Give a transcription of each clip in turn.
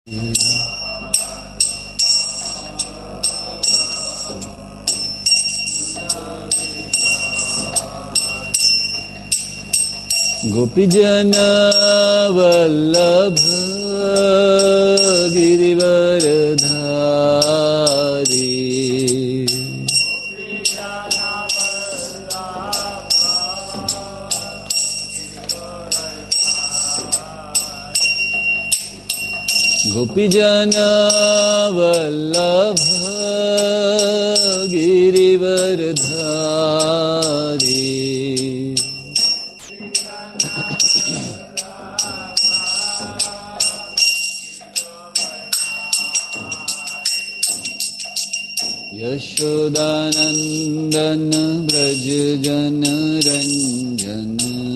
गोपीजन वल्लभ गिरिवरधारी गोपीजन वल्लभ गिरिवरधारी यशोदानंदन ब्रज जन रंजन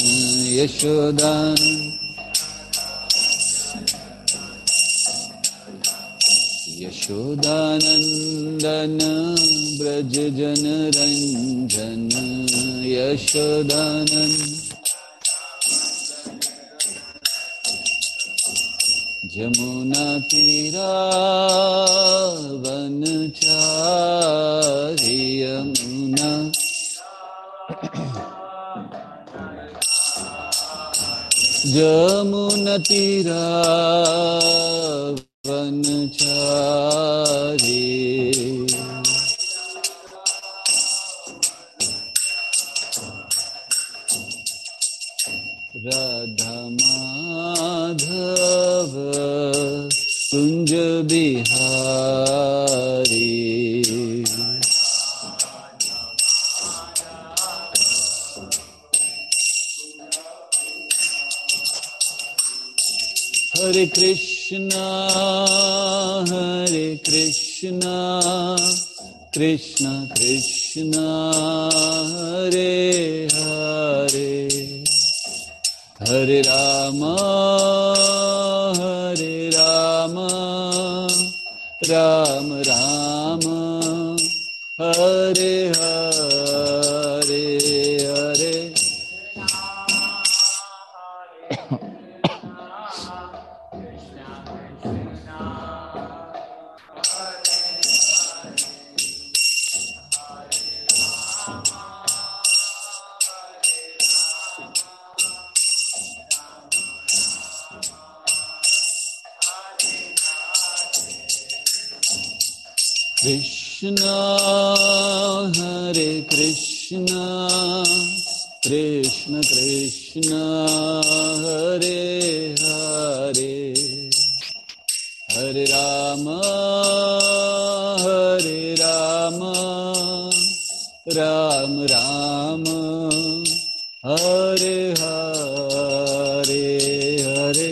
यशोदानंदन ब्रज जन रंजन यशोदानंद जमुना तीरा वनचारी यमुना जमुना तीरा वनचारी राधा माधव कुंज बिहारी हरे कृष्णा कृष्ण कृष्ण हरे हरे हरे राम राम राम हरे हरे हरे Krishna Hare Krishna Krishna Krishna Hare Hare Hare Rama Ram Ram Hare Hare Hare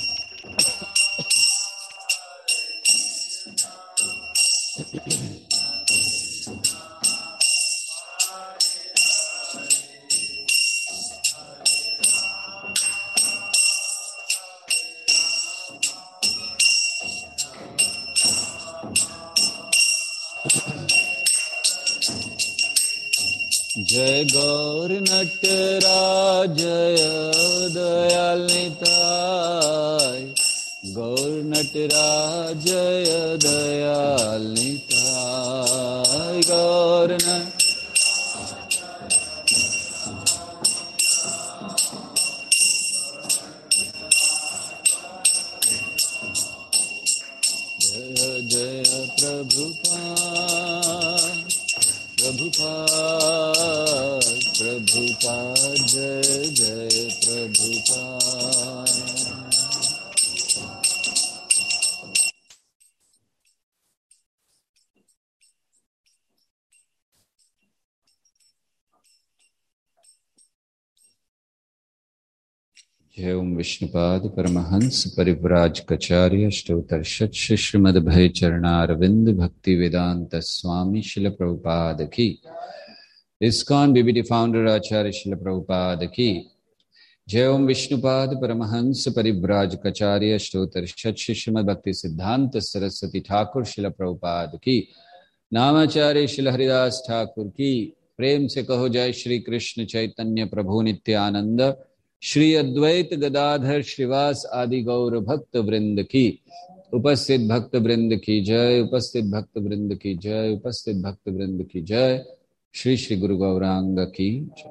जय गौर नटराज जय दयाल निताय गौर नटराज जय दयाल निताय गौर जय जय प्रभुपाद प्रभुपाद जय जय प्रभुपाद जय ओम विष्णुपाद परमहंस परिव्राजकाचार्य अष्टोत्तर शतश श्रीमद्भय चरणारविंद भक्ति वेदांत स्वामी शिल प्रभुपाद की ISKCON BBT फाउंडर आचार्य शिल प्रभुपाद की जय ओम विष्णुपाद परमहंस परिव्राजकाचार्य अष्टोत्तर शतश श्रीमद्भक्ति सिद्धांत सरस्वती ठाकुर शिल प्रभुपाद की नामाचार्य शिल हरिदास ठाकुर की प्रेम से कहो जय श्री कृष्ण चैतन्य प्रभु नित्यानंद श्री अद्वैत गदाधर श्रीवास आदि गौर भक्त वृंद की उपस्थित भक्त वृंद की जय, उपस्थित भक्त वृंद की जय, उपस्थित भक्त वृंद की जय। श्री श्री गुरु गौरांग की जय।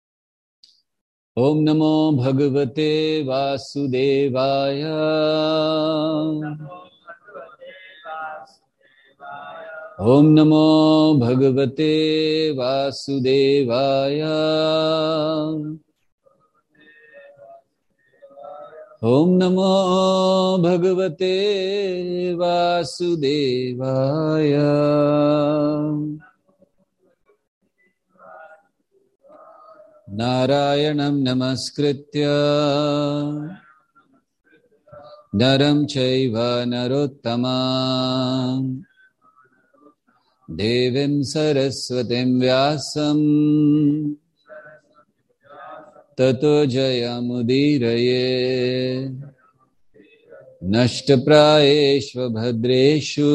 ओम नमो भगवते वासुदेवाय। ओम नमो भगवते वासुदेवाय। ओम नमो भगवते वासुदेवाय। नारायणं नमस्कृत्य नरं चैव नरोत्तमं देवीं सरस्वतीं व्यासं ततो जयमुदीरये। नष्टप्रायेषु भद्रेषु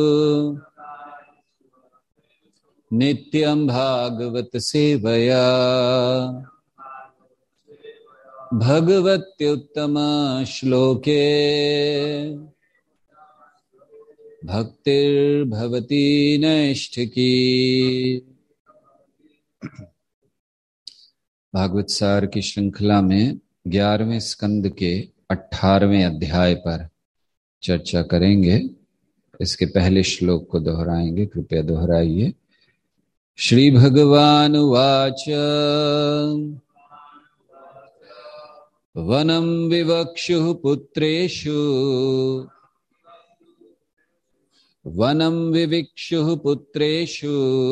नित्यं भागवत सेवया भगवत्युत्तम श्लोके भक्तिर्भवती नैष्ठिकी। भागवत सार की श्रृंखला में 11वें स्कंद के 18वें अध्याय पर चर्चा करेंगे। इसके पहले श्लोक को दोहराएंगे, कृपया दोहराइए। श्री भगवान उवाच वनं विवक्षुः पुत्रेषु वनं विविक्षुः पुत्रेषु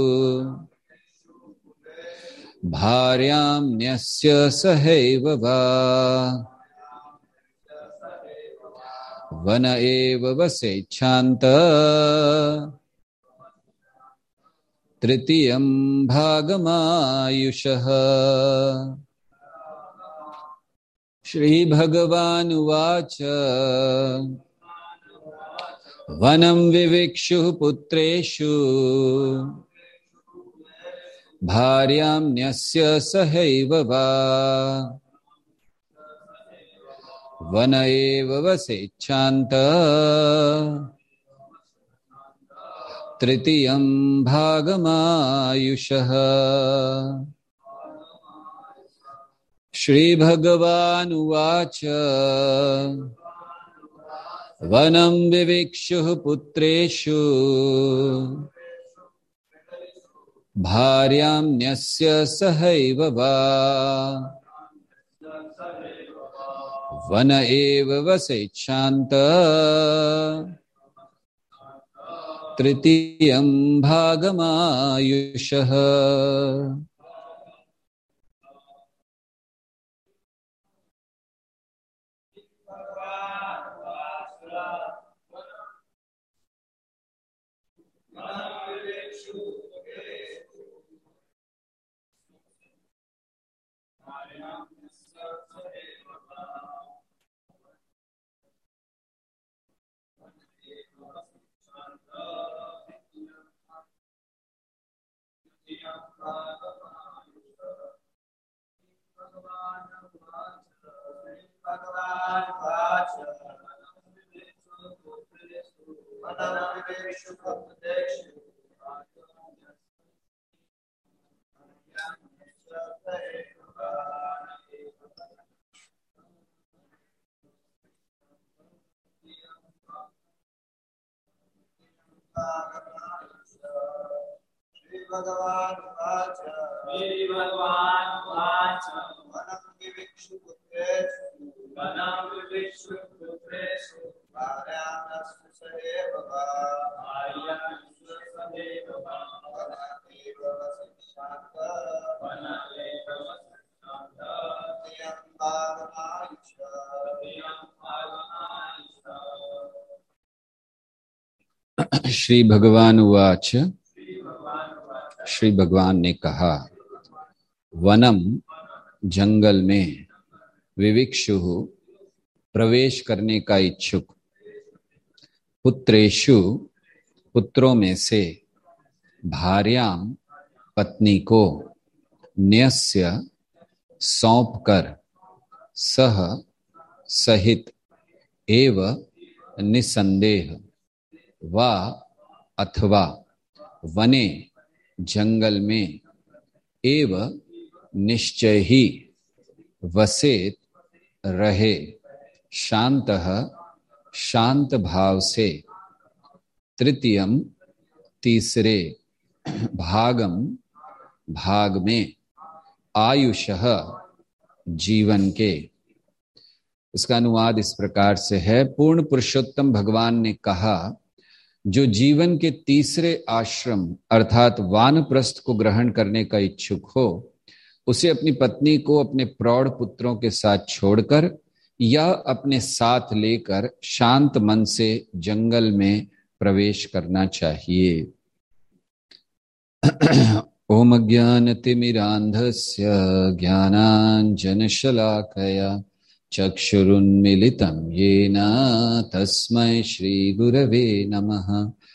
भार्यां न्यस्य सहैव वा वन एव वसेच्छान्त तृतीयं भागमायुषः। श्री भगवानुवाच वनं विविक्षुः पुत्रेषु भार्यां न्यस्य सहैव वा वन एव वसेच्छान्त तृतीयं भागमायुषः। श्री भगवानुवाच वनं विविक्षुः पुत्रेषु भार्यां न्यस्य सहैव वा वन एव वसेच्छान्त तृतीयं भागमायुषः। श्री भगवान उवाच, श्री भगवान ने कहा, वनम जंगल में, विविक्षु प्रवेश करने का इच्छुक, पुत्रेषु पुत्रों में से, भार्याम पत्नी को, न्यस्य सौंप कर, सह सहित, एव निसंदेह, वा अथवा, वने जंगल में, एव निश्चय ही, वसेत रहे, शांतः शांत भाव से, तृतीयम तीसरे, भागम भाग में, आयुषः जीवन के। इसका अनुवाद इस प्रकार से है। पूर्ण पुरुषोत्तम भगवान ने कहा, जो जीवन के तीसरे आश्रम अर्थात वानप्रस्थ को ग्रहण करने का इच्छुक हो, उसे अपनी पत्नी को अपने प्रौढ़ पुत्रों के साथ छोड़कर या अपने साथ लेकर शांत मन से जंगल में प्रवेश करना चाहिए। ओम अज्ञानतिमिरान्धस्य ज्ञानाञ्जनशलाकया चक्षुरुन्मीलितं येन तस्मै श्रीगुरवे नमः।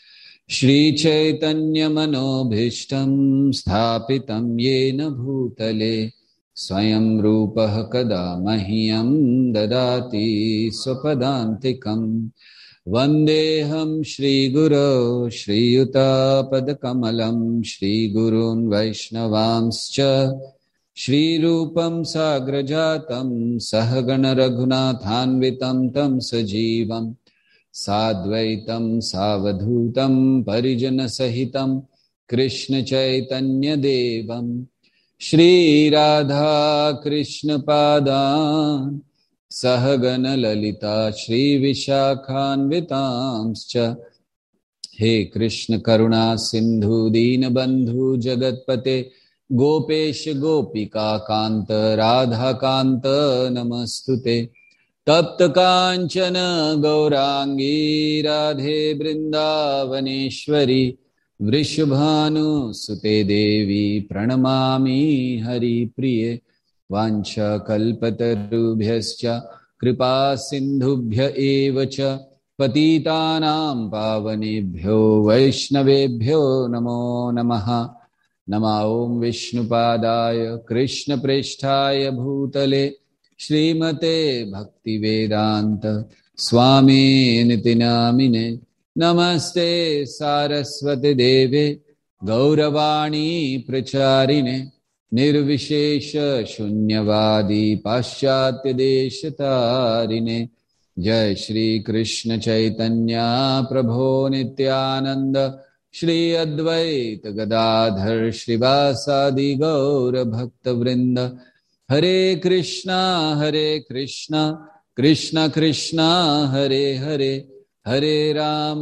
श्रीचैतन्यमनोभीष्टं स्थापितं येन भूतले स्वयं रूपः कदा मह्यं ददाति स्वपदान्तिकम्। वन्देऽहं श्रीगुरो श्रीयुतापदकमलं श्रीगुरून् वैष्णवांश्च श्रीरूपं साग्रजातं सहगण रघुनाथान्वितं तं सजीवं साद्वैतं सावधूतं परिजनसहितं कृष्णचैतन्यदेवं श्रीराधा कृष्णपादान् सहगण ललिता श्रीविशाखान्वितांश्च। हे कृष्ण करुणा सिंधु दीनबंधु जगतपते गोपेश गोपिका कांत राधा कांत नमस्तुते। तप्त कांचन गौरांगी राधे वृंदावनेश्वरी वृषभानुसुते देवी प्रणमामि हरिप्रिये। वाञ्छाकल्पतरुभ्यश्च कृपा सिन्धुभ्य एव च पतितानां पावनेभ्यो वैष्णवेभ्यो नमो नमः। नमो ओं विष्णुपादाय कृष्णप्रेष्ठाय भूतले श्रीमते भक्तिवेदांत स्वामिनिति नामिने। नमस्ते सारस्वती देवे गौरवाणी प्रचारिणे निर्विशेष शून्यवादी पाश्चात्य देशतारिणे। जय श्री कृष्ण चैतन्य प्रभो नित्यानंद श्री अद्वैत गदाधर श्रीवासादि गौर भक्त वृंद। हरे कृष्णा कृष्ण कृष्णा हरे हरे, हरे राम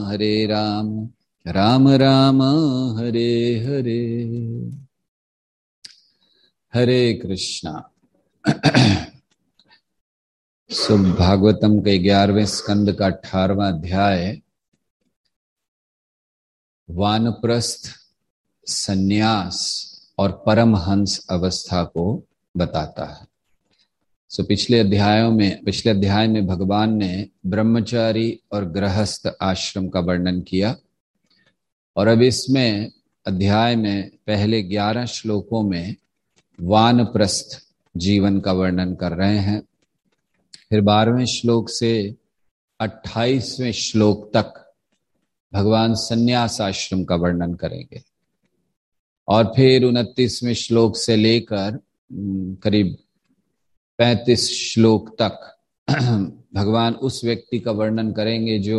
राम राम हरे हरे। हरे कृष्णा। भागवतम के 11वें स्कंद का 18वां अध्याय वानप्रस्थ, सन्यास और परमहंस अवस्था को बताता है। पिछले अध्याय में भगवान ने ब्रह्मचारी और गृहस्थ आश्रम का वर्णन किया और अब इसमें अध्याय में पहले 11 श्लोकों में वानप्रस्थ जीवन का वर्णन कर रहे हैं। फिर 12वें श्लोक से 28वें श्लोक तक भगवान सन्यास आश्रम का वर्णन करेंगे और फिर 29वें श्लोक से लेकर करीब 35 श्लोक तक भगवान उस व्यक्ति का वर्णन करेंगे जो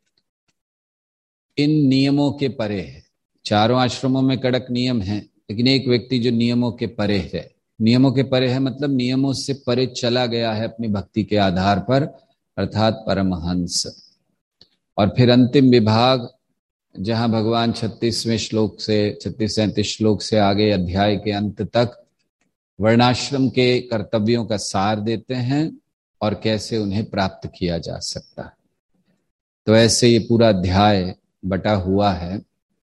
इन नियमों के परे है। चारों आश्रमों में कड़क नियम हैं, लेकिन एक व्यक्ति जो नियमों के परे है। नियमों के परे है मतलब नियमों से परे चला गया है अपनी भक्ति के आधार पर, अर्थात परमहंस। और फिर अंतिम विभाग जहां भगवान 36वें श्लोक से 36-37 श्लोक से आगे अध्याय के अंत तक वर्णाश्रम के कर्तव्यों का सार देते हैं और कैसे उन्हें प्राप्त किया जा सकता है। तो ऐसे ये पूरा अध्याय बटा हुआ है।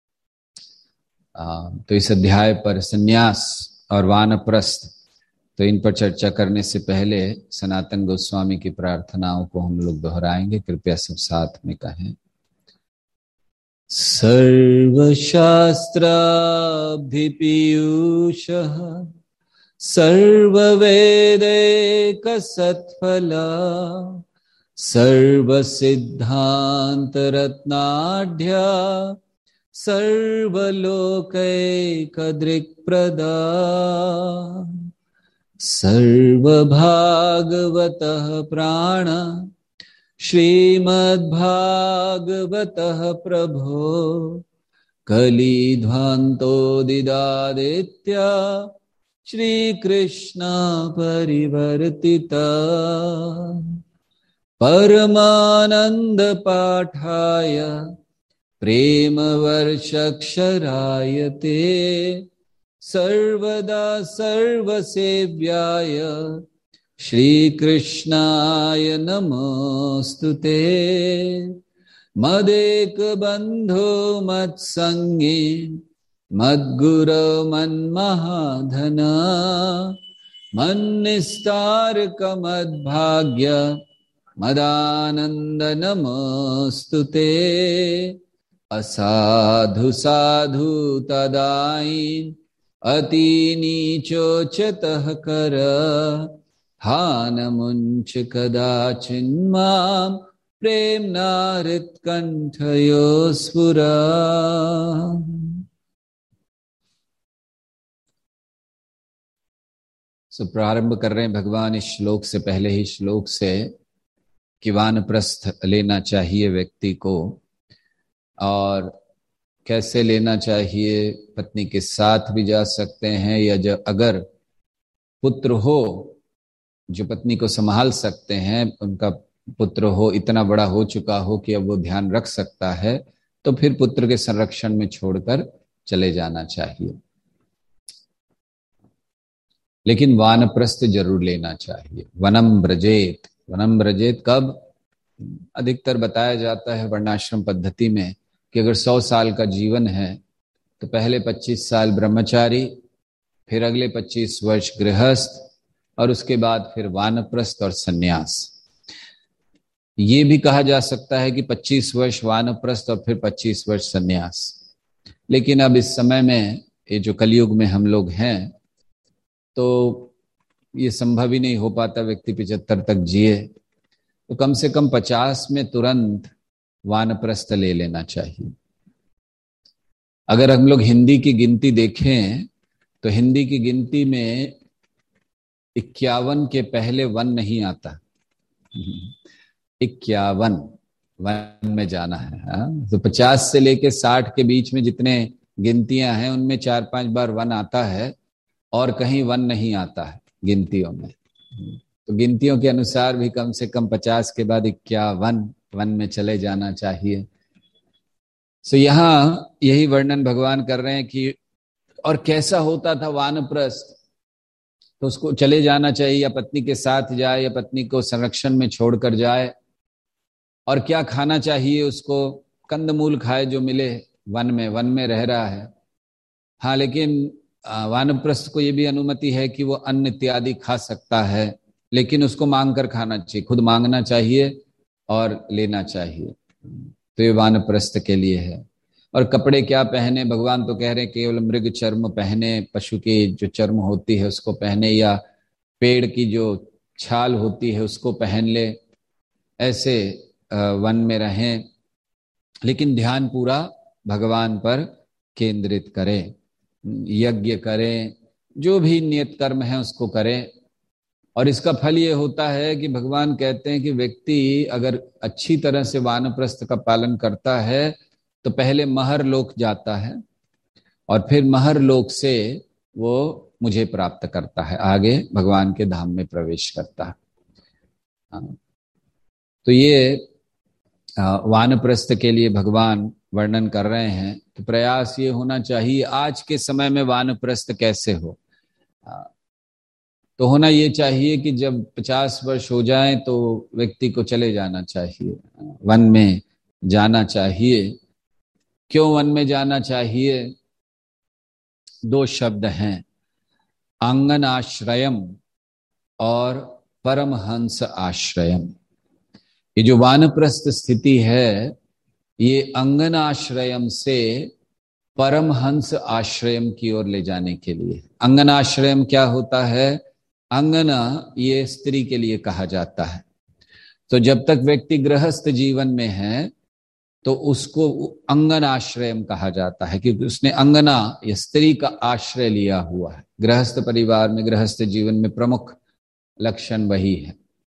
तो इस अध्याय पर सन्यास और वानप्रस्थ, तो इन पर चर्चा करने से पहले सनातन गोस्वामी की प्रार्थनाओं को हम लोग दोहराएंगे। कृपया सब साथ में कहें। सर्वशास्त्राभिपीयूषः सर्ववेदैकसत्फला सर्वसिद्धान्तरत्नाढ्या सर्वलोकैकदृक्प्रदा सर्वभागवतः प्राण श्रीमद्भागवतः प्रभो कलिध्वान्तोदिदादित्य श्रीकृष्ण परिवर्तिता परमानंद पाठाय प्रेमवर्षक्षराय ते सर्वदा सर्वसेव्याय श्रीकृष्णाय नमोस्तुते मदेकबन्धो मत्सङ्गी मद्गुरो मन्महाधना मन्निस्तारकमद्भाग्य मदानन्द नमोस्तुते असाधु साधु तदाईं अतिनीचोच्चतः कर हानमुञ्च कदाचिन्मां प्रेम्णा हृत्कण्ठयो स्फुरा। प्रारंभ कर रहे हैं भगवान इस श्लोक से, पहले ही श्लोक से कि वानप्रस्थ लेना चाहिए व्यक्ति को और कैसे लेना चाहिए। पत्नी के साथ भी जा सकते हैं या जो अगर पुत्र हो जो पत्नी को संभाल सकते हैं, उनका पुत्र हो इतना बड़ा हो चुका हो कि अब वो ध्यान रख सकता है, तो फिर पुत्र के संरक्षण में छोड़कर चले जाना चाहिए। लेकिन वानप्रस्थ जरूर लेना चाहिए। वनम ब्रजेत, वनम ब्रजेत कब? अधिकतर बताया जाता है वर्णाश्रम पद्धति में कि अगर 100 साल का जीवन है तो पहले 25 साल ब्रह्मचारी, फिर अगले 25 वर्ष गृहस्थ और उसके बाद फिर वानप्रस्थ और सन्यास। ये भी कहा जा सकता है कि 25 वर्ष वानप्रस्थ और फिर 25 वर्ष सन्यास। लेकिन अब इस समय में, ये जो कलयुग में हम लोग हैं, तो ये संभव ही नहीं हो पाता व्यक्ति 75 तक जिए, तो कम से कम 50 में तुरंत वानप्रस्थ ले लेना चाहिए। अगर हम लोग हिंदी की गिनती देखें तो हिंदी की गिनती में 51 के पहले वन नहीं आता। 51 वन में जाना है। तो 50 से लेके 60 के बीच में जितने गिनतियां हैं उनमें 4-5 बार वन आता है और कहीं वन नहीं आता है गिनतियों में। तो गिनतियों के अनुसार भी कम से कम 50 के बाद 51 वन में चले जाना चाहिए। सो यहाँ यही वर्णन भगवान कर रहे हैं कि और कैसा होता था वानप्रस्थ, तो उसको चले जाना चाहिए या पत्नी के साथ जाए या पत्नी को संरक्षण में छोड़कर जाए। और क्या खाना चाहिए उसको? कंदमूल खाए जो मिले वन में रह रहा है। हाँ, लेकिन वानप्रस्थ को ये भी अनुमति है कि वो अन्न इत्यादि खा सकता है, लेकिन उसको मांग कर खाना चाहिए, खुद मांगना चाहिए और लेना चाहिए। तो ये वानप्रस्थ के लिए है। और कपड़े क्या पहने? भगवान तो कह रहे हैं केवल मृग चर्म पहने, पशु की जो चर्म होती है उसको पहने, या पेड़ की जो छाल होती है उसको पहन ले, ऐसे वन में रहें। लेकिन ध्यान पूरा भगवान पर केंद्रित करें, यज्ञ करें, जो भी नियत कर्म है उसको करें। और इसका फल ये होता है कि भगवान कहते हैं कि व्यक्ति अगर अच्छी तरह से वानप्रस्थ का पालन करता है तो पहले महर लोक जाता है और फिर महर लोक से वो मुझे प्राप्त करता है, आगे भगवान के धाम में प्रवेश करता है। तो ये वानप्रस्थ के लिए भगवान वर्णन कर रहे हैं। तो प्रयास ये होना चाहिए आज के समय में वानप्रस्थ कैसे हो। तो होना ये चाहिए कि जब 50 वर्ष हो जाए तो व्यक्ति को चले जाना चाहिए, वन में जाना चाहिए। क्यों वन में जाना चाहिए? 2 शब्द हैं, आंगन आश्रयम और परमहंस आश्रयम। ये जो वानप्रस्थ स्थिति है ये अंगन आश्रयम से परमहंस आश्रयम की ओर ले जाने के लिए। अंगन आश्रयम क्या होता है? अंगना ये स्त्री के लिए कहा जाता है तो जब तक व्यक्ति गृहस्थ जीवन में है तो उसको अंगन आश्रयम कहा जाता है, क्योंकि उसने अंगना या स्त्री का आश्रय लिया हुआ है। गृहस्थ परिवार में, गृहस्थ जीवन में प्रमुख लक्षण वही है।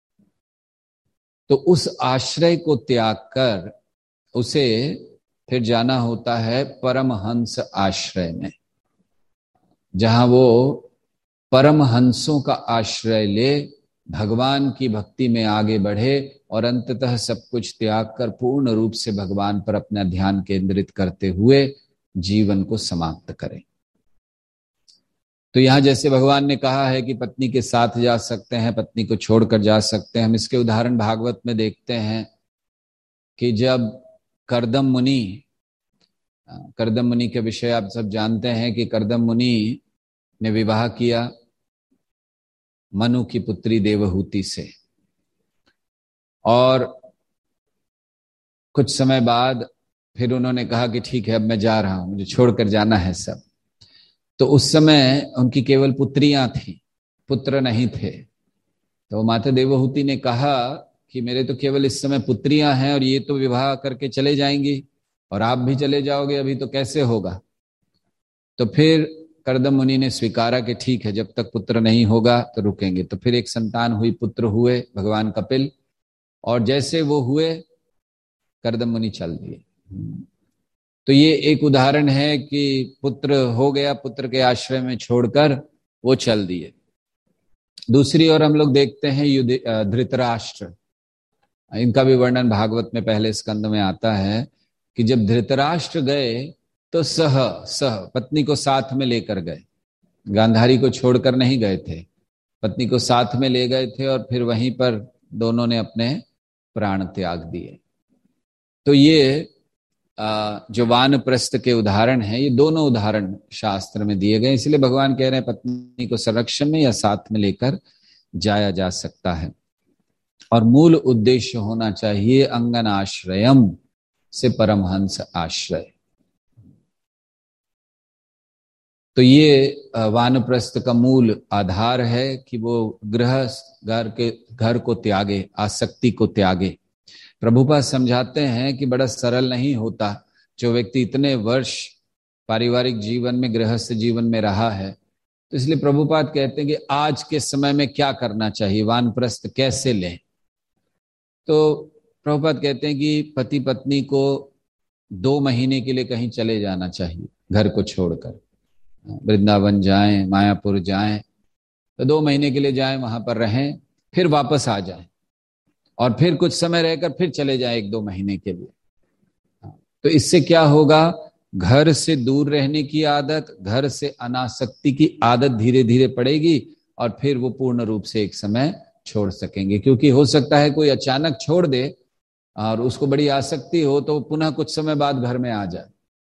तो उस आश्रय को त्याग कर उसे फिर जाना होता है परमहंस आश्रय में, जहां वो परमहंसों का आश्रय ले, भगवान की भक्ति में आगे बढ़े और अंततः सब कुछ त्याग कर पूर्ण रूप से भगवान पर अपना ध्यान केंद्रित करते हुए जीवन को समाप्त करें। तो यहां जैसे भगवान ने कहा है कि पत्नी के साथ जा सकते हैं, पत्नी को छोड़कर जा सकते हैं, हम इसके उदाहरण भागवत में देखते हैं कि जब कर्दम मुनि के विषय आप सब जानते हैं कि कर्दम मुनि ने विवाह किया मनु की पुत्री देवहूति से, और कुछ समय बाद फिर उन्होंने कहा कि ठीक है, अब मैं जा रहा हूं, मुझे छोड़कर जाना है सब। तो उस समय उनकी केवल पुत्रियां थी, पुत्र नहीं थे। तो माता देवहूति ने कहा कि मेरे तो केवल इस समय पुत्रियां हैं और ये तो विवाह करके चले जाएंगी और आप भी चले जाओगे, अभी तो कैसे होगा। तो फिर कर्दम मुनि ने स्वीकारा कि ठीक है, जब तक पुत्र नहीं होगा तो रुकेंगे। तो फिर एक संतान हुई, पुत्र हुए भगवान कपिल, और जैसे वो हुए कर्दम मुनि चल दिए। तो ये एक उदाहरण है कि पुत्र हो गया, पुत्र के आश्रय में छोड़कर वो चल दिए। दूसरी ओर हम लोग देखते हैं धृतराष्ट्र, इनका भी वर्णन भागवत में पहले स्कंद में आता है कि जब धृतराष्ट्र गए तो सह पत्नी को साथ में लेकर गए, गांधारी को छोड़कर नहीं गए थे, पत्नी को साथ में ले गए थे और फिर वहीं पर दोनों ने अपने प्राण त्याग दिए। तो ये जो वानप्रस्थ के उदाहरण हैं, ये दोनों उदाहरण शास्त्र में दिए गए, इसलिए भगवान कह रहे हैं पत्नी को संरक्षण में या साथ में लेकर जाया जा सकता है। और मूल उद्देश्य होना चाहिए अंगन आश्रयम से परमहंस आश्रय। तो ये वानप्रस्थ का मूल आधार है कि वो गृहस्थ घर को त्यागे, आसक्ति को त्यागे। प्रभुपाद समझाते हैं कि बड़ा सरल नहीं होता, जो व्यक्ति इतने वर्ष पारिवारिक जीवन में, गृहस्थ जीवन में रहा है। तो इसलिए प्रभुपाद कहते हैं कि आज के समय में क्या करना चाहिए, वानप्रस्थ कैसे लें। तो प्रभुपाद कहते हैं कि पति पत्नी को 2 महीने के लिए कहीं चले जाना चाहिए, घर को छोड़कर वृंदावन जाएं, मायापुर जाएं, तो 2 महीने के लिए जाएं, वहां पर रहें, फिर वापस आ जाएं और फिर कुछ समय रहकर फिर चले जाएं 1-2 महीने के लिए। तो इससे क्या होगा, घर से दूर रहने की आदत, घर से अनासक्ति की आदत धीरे धीरे पड़ेगी और फिर वो पूर्ण रूप से एक समय छोड़ सकेंगे। क्योंकि हो सकता है कोई अचानक छोड़ दे और उसको बड़ी आसक्ति हो तो पुनः कुछ समय बाद घर में आ जाए।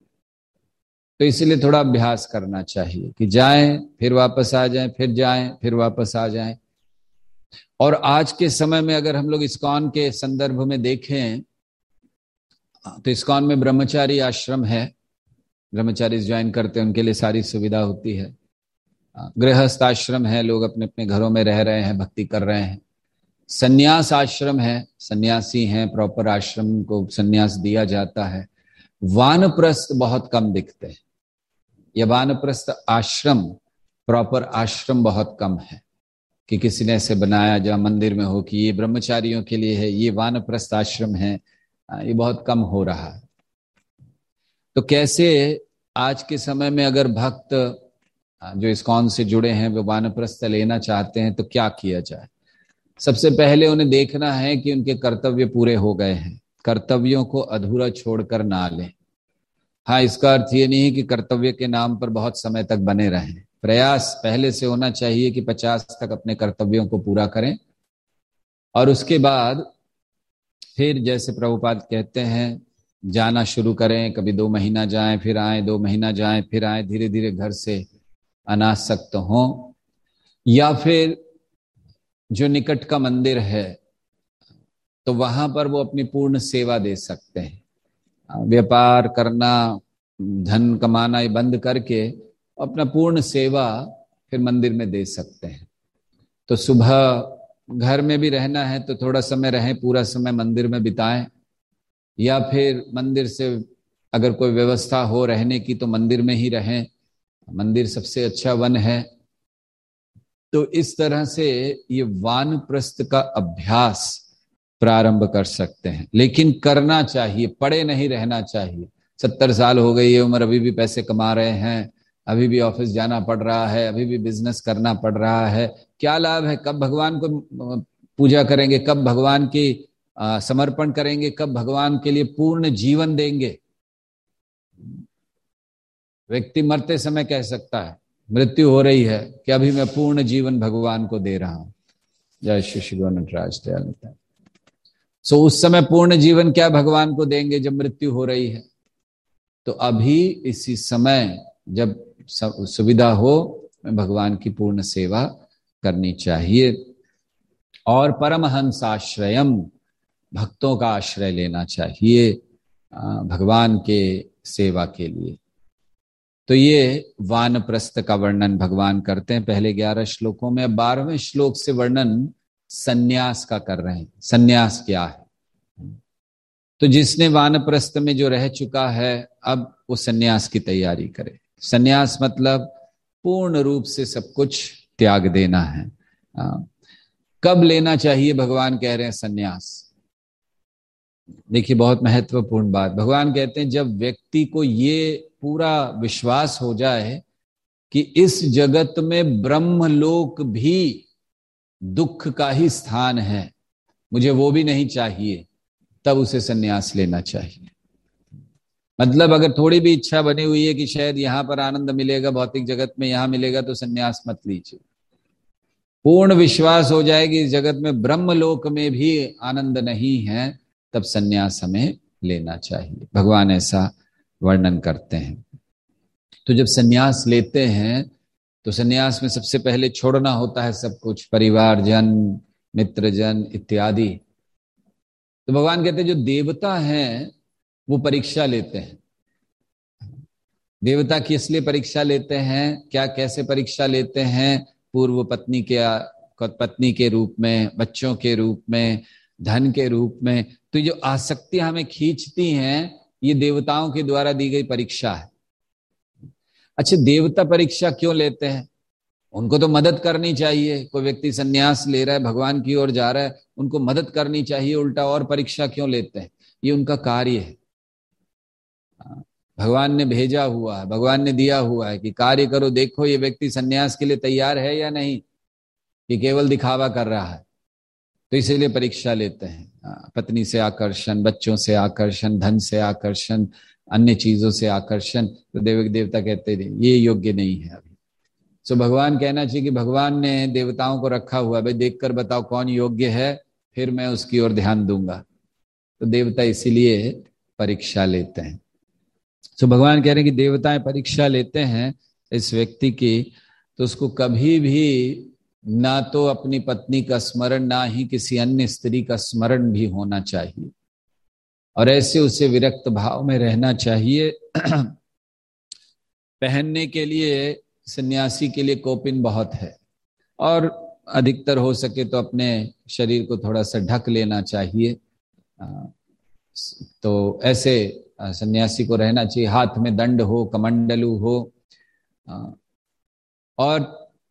तो इसलिए थोड़ा अभ्यास करना चाहिए कि जाएं फिर वापस आ जाएं, फिर जाएं फिर वापस आ जाएं। और आज के समय में अगर हम लोग इस्कॉन के संदर्भ में देखें तो इस्कॉन में ब्रह्मचारी आश्रम है, ब्रह्मचारी ज्वाइन करते हैं उनके लिए सारी सुविधा होती है। गृहस्थ आश्रम है, लोग अपने अपने घरों में रह रहे हैं, भक्ति कर रहे हैं। संन्यास आश्रम है, सन्यासी हैं, प्रॉपर आश्रम को संन्यास दिया जाता है। वानप्रस्थ बहुत कम दिखते हैं, यह वानप्रस्थ आश्रम, प्रॉपर आश्रम बहुत कम है कि किसी ने ऐसे बनाया जहां मंदिर में हो कि ये ब्रह्मचारियों के लिए है, ये वानप्रस्थ आश्रम है, ये बहुत कम हो रहा है। तो कैसे आज के समय में अगर भक्त जो इस्कॉन से जुड़े हैं वो वानप्रस्थ लेना चाहते हैं तो क्या किया जाए। सबसे पहले उन्हें देखना है कि उनके कर्तव्य पूरे हो गए हैं, कर्तव्यों को अधूरा छोड़कर ना लें। हाँ, इसका अर्थ ये नहीं है कि कर्तव्य के नाम पर बहुत समय तक बने रहें। प्रयास पहले से होना चाहिए कि 50 तक अपने कर्तव्यों को पूरा करें और उसके बाद फिर जैसे प्रभुपाद कहते हैं जाना शुरू करें। कभी 2 महीना जाएं फिर आए, 2 महीना जाएं फिर आए, धीरे धीरे घर से अनासक्त हों। या फिर जो निकट का मंदिर है तो वहां पर वो अपनी पूर्ण सेवा दे सकते हैं। व्यापार करना, धन कमाना ये बंद करके अपना पूर्ण सेवा फिर मंदिर में दे सकते हैं। तो सुबह घर में भी रहना है तो थोड़ा समय रहें, पूरा समय मंदिर में बिताएं, या फिर मंदिर से अगर कोई व्यवस्था हो रहने की तो मंदिर में ही रहें। मंदिर सबसे अच्छा वन है। तो इस तरह से ये वानप्रस्थ का अभ्यास प्रारंभ कर सकते हैं, लेकिन करना चाहिए, पड़े नहीं रहना चाहिए। 70 साल हो गई है उम्र, अभी भी पैसे कमा रहे हैं, अभी भी ऑफिस जाना पड़ रहा है, अभी भी बिजनेस करना पड़ रहा है, क्या लाभ है? कब भगवान को पूजा करेंगे, कब भगवान की समर्पण करेंगे, कब भगवान के लिए पूर्ण जीवन देंगे? व्यक्ति मरते समय कह सकता है, मृत्यु हो रही है कि अभी मैं पूर्ण जीवन भगवान को दे रहा हूं। जय श्री श्री नटराज दयाल। सो उस समय पूर्ण जीवन क्या भगवान को देंगे जब मृत्यु हो रही है? तो अभी इसी समय जब सुविधा हो, भगवान की पूर्ण सेवा करनी चाहिए। और परमहंस आश्रयम, भक्तों का आश्रय लेना चाहिए भगवान के सेवा के लिए। तो ये वानप्रस्थ का वर्णन भगवान करते हैं पहले 11 श्लोकों में। 12वें श्लोक से वर्णन सन्यास का कर रहे हैं। सन्यास क्या है? तो जिसने वानप्रस्थ में जो रह चुका है, अब वो सन्यास की तैयारी करे। सन्यास मतलब पूर्ण रूप से सब कुछ त्याग देना है। कब लेना चाहिए भगवान कह रहे हैं सन्यास? देखिए, बहुत महत्वपूर्ण बात। भगवान कहते हैं जब व्यक्ति को ये पूरा विश्वास हो जाए कि इस जगत में ब्रह्मलोक भी दुख का ही स्थान है, मुझे वो भी नहीं चाहिए, तब उसे सन्यास लेना चाहिए। मतलब अगर थोड़ी भी इच्छा बनी हुई है कि शायद यहां पर आनंद मिलेगा, भौतिक जगत में यहां मिलेगा, तो सन्यास मत लीजिए। पूर्ण विश्वास हो जाए कि इस जगत में ब्रह्मलोक में भी आनंद नहीं है, तब सन्यास हमें लेना चाहिए। भगवान ऐसा वर्णन करते हैं। तो जब सन्यास लेते हैं तो सन्यास में सबसे पहले छोड़ना होता है सब कुछ, परिवार जन, मित्रजन इत्यादि। तो भगवान कहते हैं जो देवता हैं वो परीक्षा लेते हैं। देवता किस लिए परीक्षा लेते हैं, क्या कैसे परीक्षा लेते हैं? पूर्व पत्नी के रूप में, बच्चों के रूप में, धन के रूप में। तो जो आसक्तियां हमें खींचती हैं, ये देवताओं के द्वारा दी गई परीक्षा है। अच्छा, देवता परीक्षा क्यों लेते हैं? उनको तो मदद करनी चाहिए। कोई व्यक्ति सन्यास ले रहा है, भगवान की ओर जा रहा है, उनको मदद करनी चाहिए, उल्टा और परीक्षा क्यों लेते हैं? ये उनका कार्य है। भगवान ने भेजा हुआ है, भगवान ने दिया हुआ है कि कार्य करो, देखो ये व्यक्ति सन्यास के लिए तैयार है या नहीं, कि केवल दिखावा कर रहा है। तो इसीलिए परीक्षा लेते हैं। पत्नी से आकर्षण, बच्चों से आकर्षण, धन से आकर्षण, अन्य चीजों से आकर्षण। तो देवता कहते हैं ये योग्य नहीं है अभी। सो भगवान कहना चाहिए कि भगवान ने देवताओं को रखा हुआ, भाई देखकर बताओ कौन योग्य है, फिर मैं उसकी ओर ध्यान दूंगा। तो देवता इसीलिए परीक्षा लेते हैं। सो भगवान कह रहे हैं कि देवताएं परीक्षा लेते हैं इस व्यक्ति की, तो उसको कभी भी ना तो अपनी पत्नी का स्मरण, ना ही किसी अन्य स्त्री का स्मरण भी होना चाहिए, और ऐसे उसे विरक्त भाव में रहना चाहिए। पहनने के लिए सन्यासी के लिए कौपिन बहुत है, और अधिकतर हो सके तो अपने शरीर को थोड़ा सा ढक लेना चाहिए। तो ऐसे सन्यासी को रहना चाहिए। हाथ में दंड हो, कमंडलू हो, और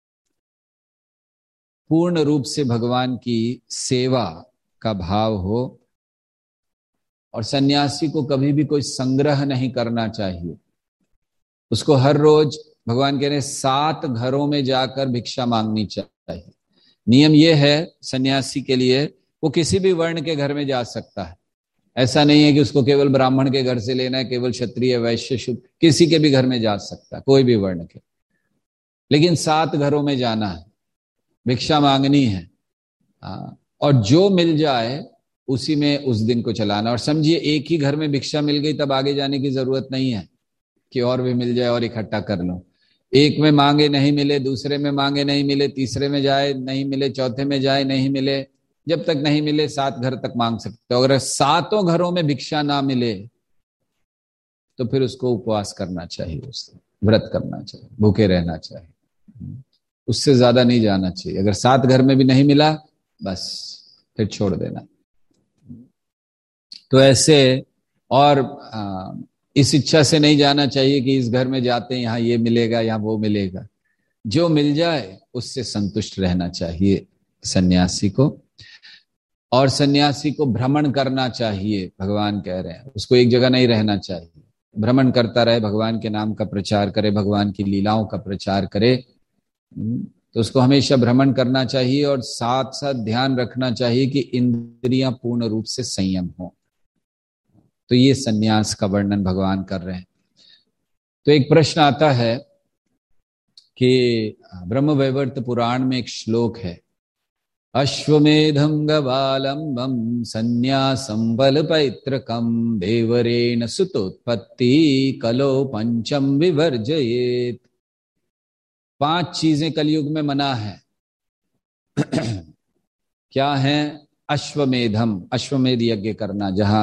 पूर्ण रूप से भगवान की सेवा का भाव हो। और सन्यासी को कभी भी कोई संग्रह नहीं करना चाहिए। उसको हर रोज, भगवान कह रहे हैं, 7 घरों में जाकर भिक्षा मांगनी चाहिए। नियम यह है सन्यासी के लिए, वो किसी भी वर्ण के घर में जा सकता है। ऐसा नहीं है कि उसको केवल ब्राह्मण के घर से लेना है, केवल क्षत्रिय, वैश्य, शूद्र, किसी के भी घर में जा सकता है, कोई भी वर्ण के। लेकिन 7 घरों में जाना है, भिक्षा मांगनी है, और जो मिल जाए उसी में उस दिन को चलाना। और समझिए, एक ही घर में भिक्षा मिल गई तब आगे जाने की जरूरत नहीं है कि और भी मिल जाए और इकट्ठा कर लो। एक में मांगे नहीं मिले, दूसरे में मांगे नहीं मिले, तीसरे में जाए नहीं मिले, चौथे में जाए नहीं मिले, जब तक नहीं मिले 7 घर तक मांग सकते हो। अगर 7 घरों में भिक्षा ना मिले तो फिर उसको उपवास करना चाहिए, उससे व्रत करना चाहिए, भूखे रहना चाहिए, उससे ज्यादा नहीं जाना चाहिए। अगर 7 घर में भी नहीं मिला बस फिर छोड़ देना। तो ऐसे, और इस इच्छा से नहीं जाना चाहिए कि इस घर में जाते हैं यहाँ ये मिलेगा यहाँ वो मिलेगा। जो मिल जाए उससे संतुष्ट रहना चाहिए सन्यासी को। और सन्यासी को भ्रमण करना चाहिए, भगवान कह रहे हैं, उसको एक जगह नहीं रहना चाहिए, भ्रमण करता रहे, भगवान के नाम का प्रचार करे, भगवान की लीलाओं का प्रचार करे। तो उसको हमेशा भ्रमण करना चाहिए और साथ साथ ध्यान रखना चाहिए कि इंद्रियां पूर्ण रूप से संयम हो। तो ये सन्यास का वर्णन भगवान कर रहे हैं। तो एक प्रश्न आता है कि ब्रह्मवैवर्त पुराण में एक श्लोक है, अश्वमेधं गवालंबं संन्यासं बलपैत्रकं देवरेण सुतोत्पत्ति कलो पंचम विवर्जयेत। 5 चीजें कलयुग में मना है। क्या है? अश्वमेधम, अश्वमेध यज्ञ करना, जहां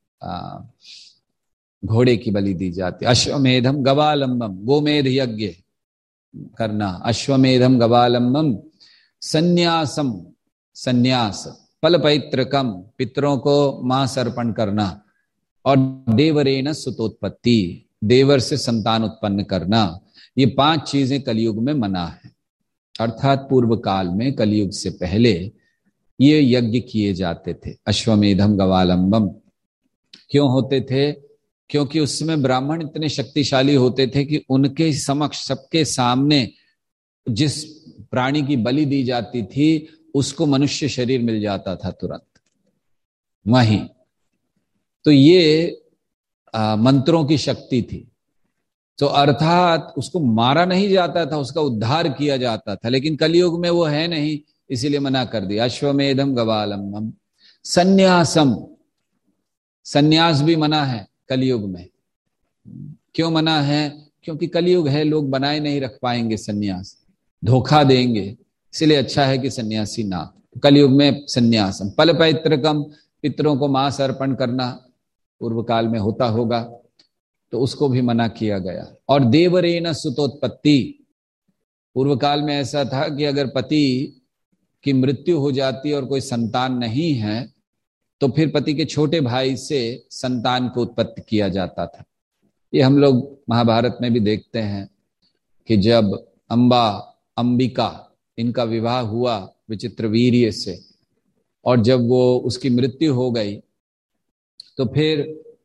घोड़े की बलि दी जाती है। अश्वमेधम गवालंबम, गोमेध यज्ञ करना। अश्वमेधम गवालंबम संन्यासम, संन्यास। फलपैत्रकम, पितरों को मांस अर्पण करना। और देवरेण सुतोत्पत्ति, देवर से संतान उत्पन्न करना। ये 5 चीजें कलयुग में मना है। अर्थात पूर्व काल में, कलयुग से पहले ये यज्ञ किए जाते थे, अश्वमेधम गवालंबम। क्यों होते थे? क्योंकि उसमें ब्राह्मण इतने शक्तिशाली होते थे कि उनके समक्ष, सबके सामने जिस प्राणी की बलि दी जाती थी उसको मनुष्य शरीर मिल जाता था तुरंत वहीं। तो ये मंत्रों की शक्ति थी। तो अर्थात उसको मारा नहीं जाता था, उसका उद्धार किया जाता था। लेकिन कलयुग में वो है नहीं, इसीलिए मना कर दिया। अश्वमेधम गवालंबम। संन्यासम, संन्यास भी मना है कलयुग में। क्यों मना है? क्योंकि कलयुग है, लोग बनाए नहीं रख पाएंगे संन्यास, धोखा देंगे, इसलिए अच्छा है कि सन्यासी ना। कलयुग में संन्यासम। फलपैत्रकम, पितरों को मांस अर्पण करना पूर्व काल में होता होगा, तो उसको भी मना किया गया। और देवरेण सुतोत्पत्ति, पूर्व काल में ऐसा था कि अगर पति की मृत्यु हो जाती और कोई संतान नहीं है तो फिर पति के छोटे भाई से संतान को उत्पत्ति किया जाता था। ये हम लोग महाभारत में भी देखते हैं कि जब अंबिका, इनका विवाह हुआ विचित्रवीर्य से, और जब वो उसकी मृत्यु हो गई तो फिर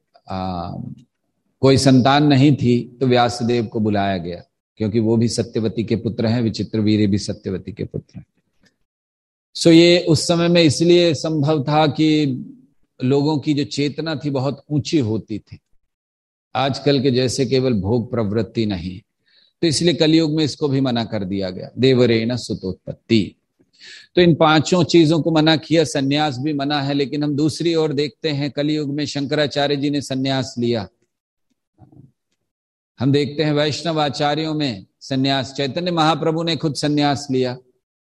कोई संतान नहीं थी, तो व्यासदेव को बुलाया गया, क्योंकि वो भी सत्यवती के पुत्र हैं, विचित्रवीर्य भी सत्यवती के पुत्र हैं। सो ये उस समय में इसलिए संभव था कि लोगों की जो चेतना थी बहुत ऊंची होती थी, आजकल के जैसे केवल भोग प्रवृत्ति नहीं। तो इसलिए कलयुग में इसको भी मना कर दिया गया, देवरेण सुतोत्पत्ति। तो इन 5 चीजों को मना किया। सन्यास भी मना है। लेकिन हम दूसरी ओर देखते हैं, कलयुग में शंकराचार्य जी ने सन्यास लिया। हम देखते हैं वैष्णव आचार्यों में सन्यास, चैतन्य महाप्रभु ने खुद सन्यास लिया,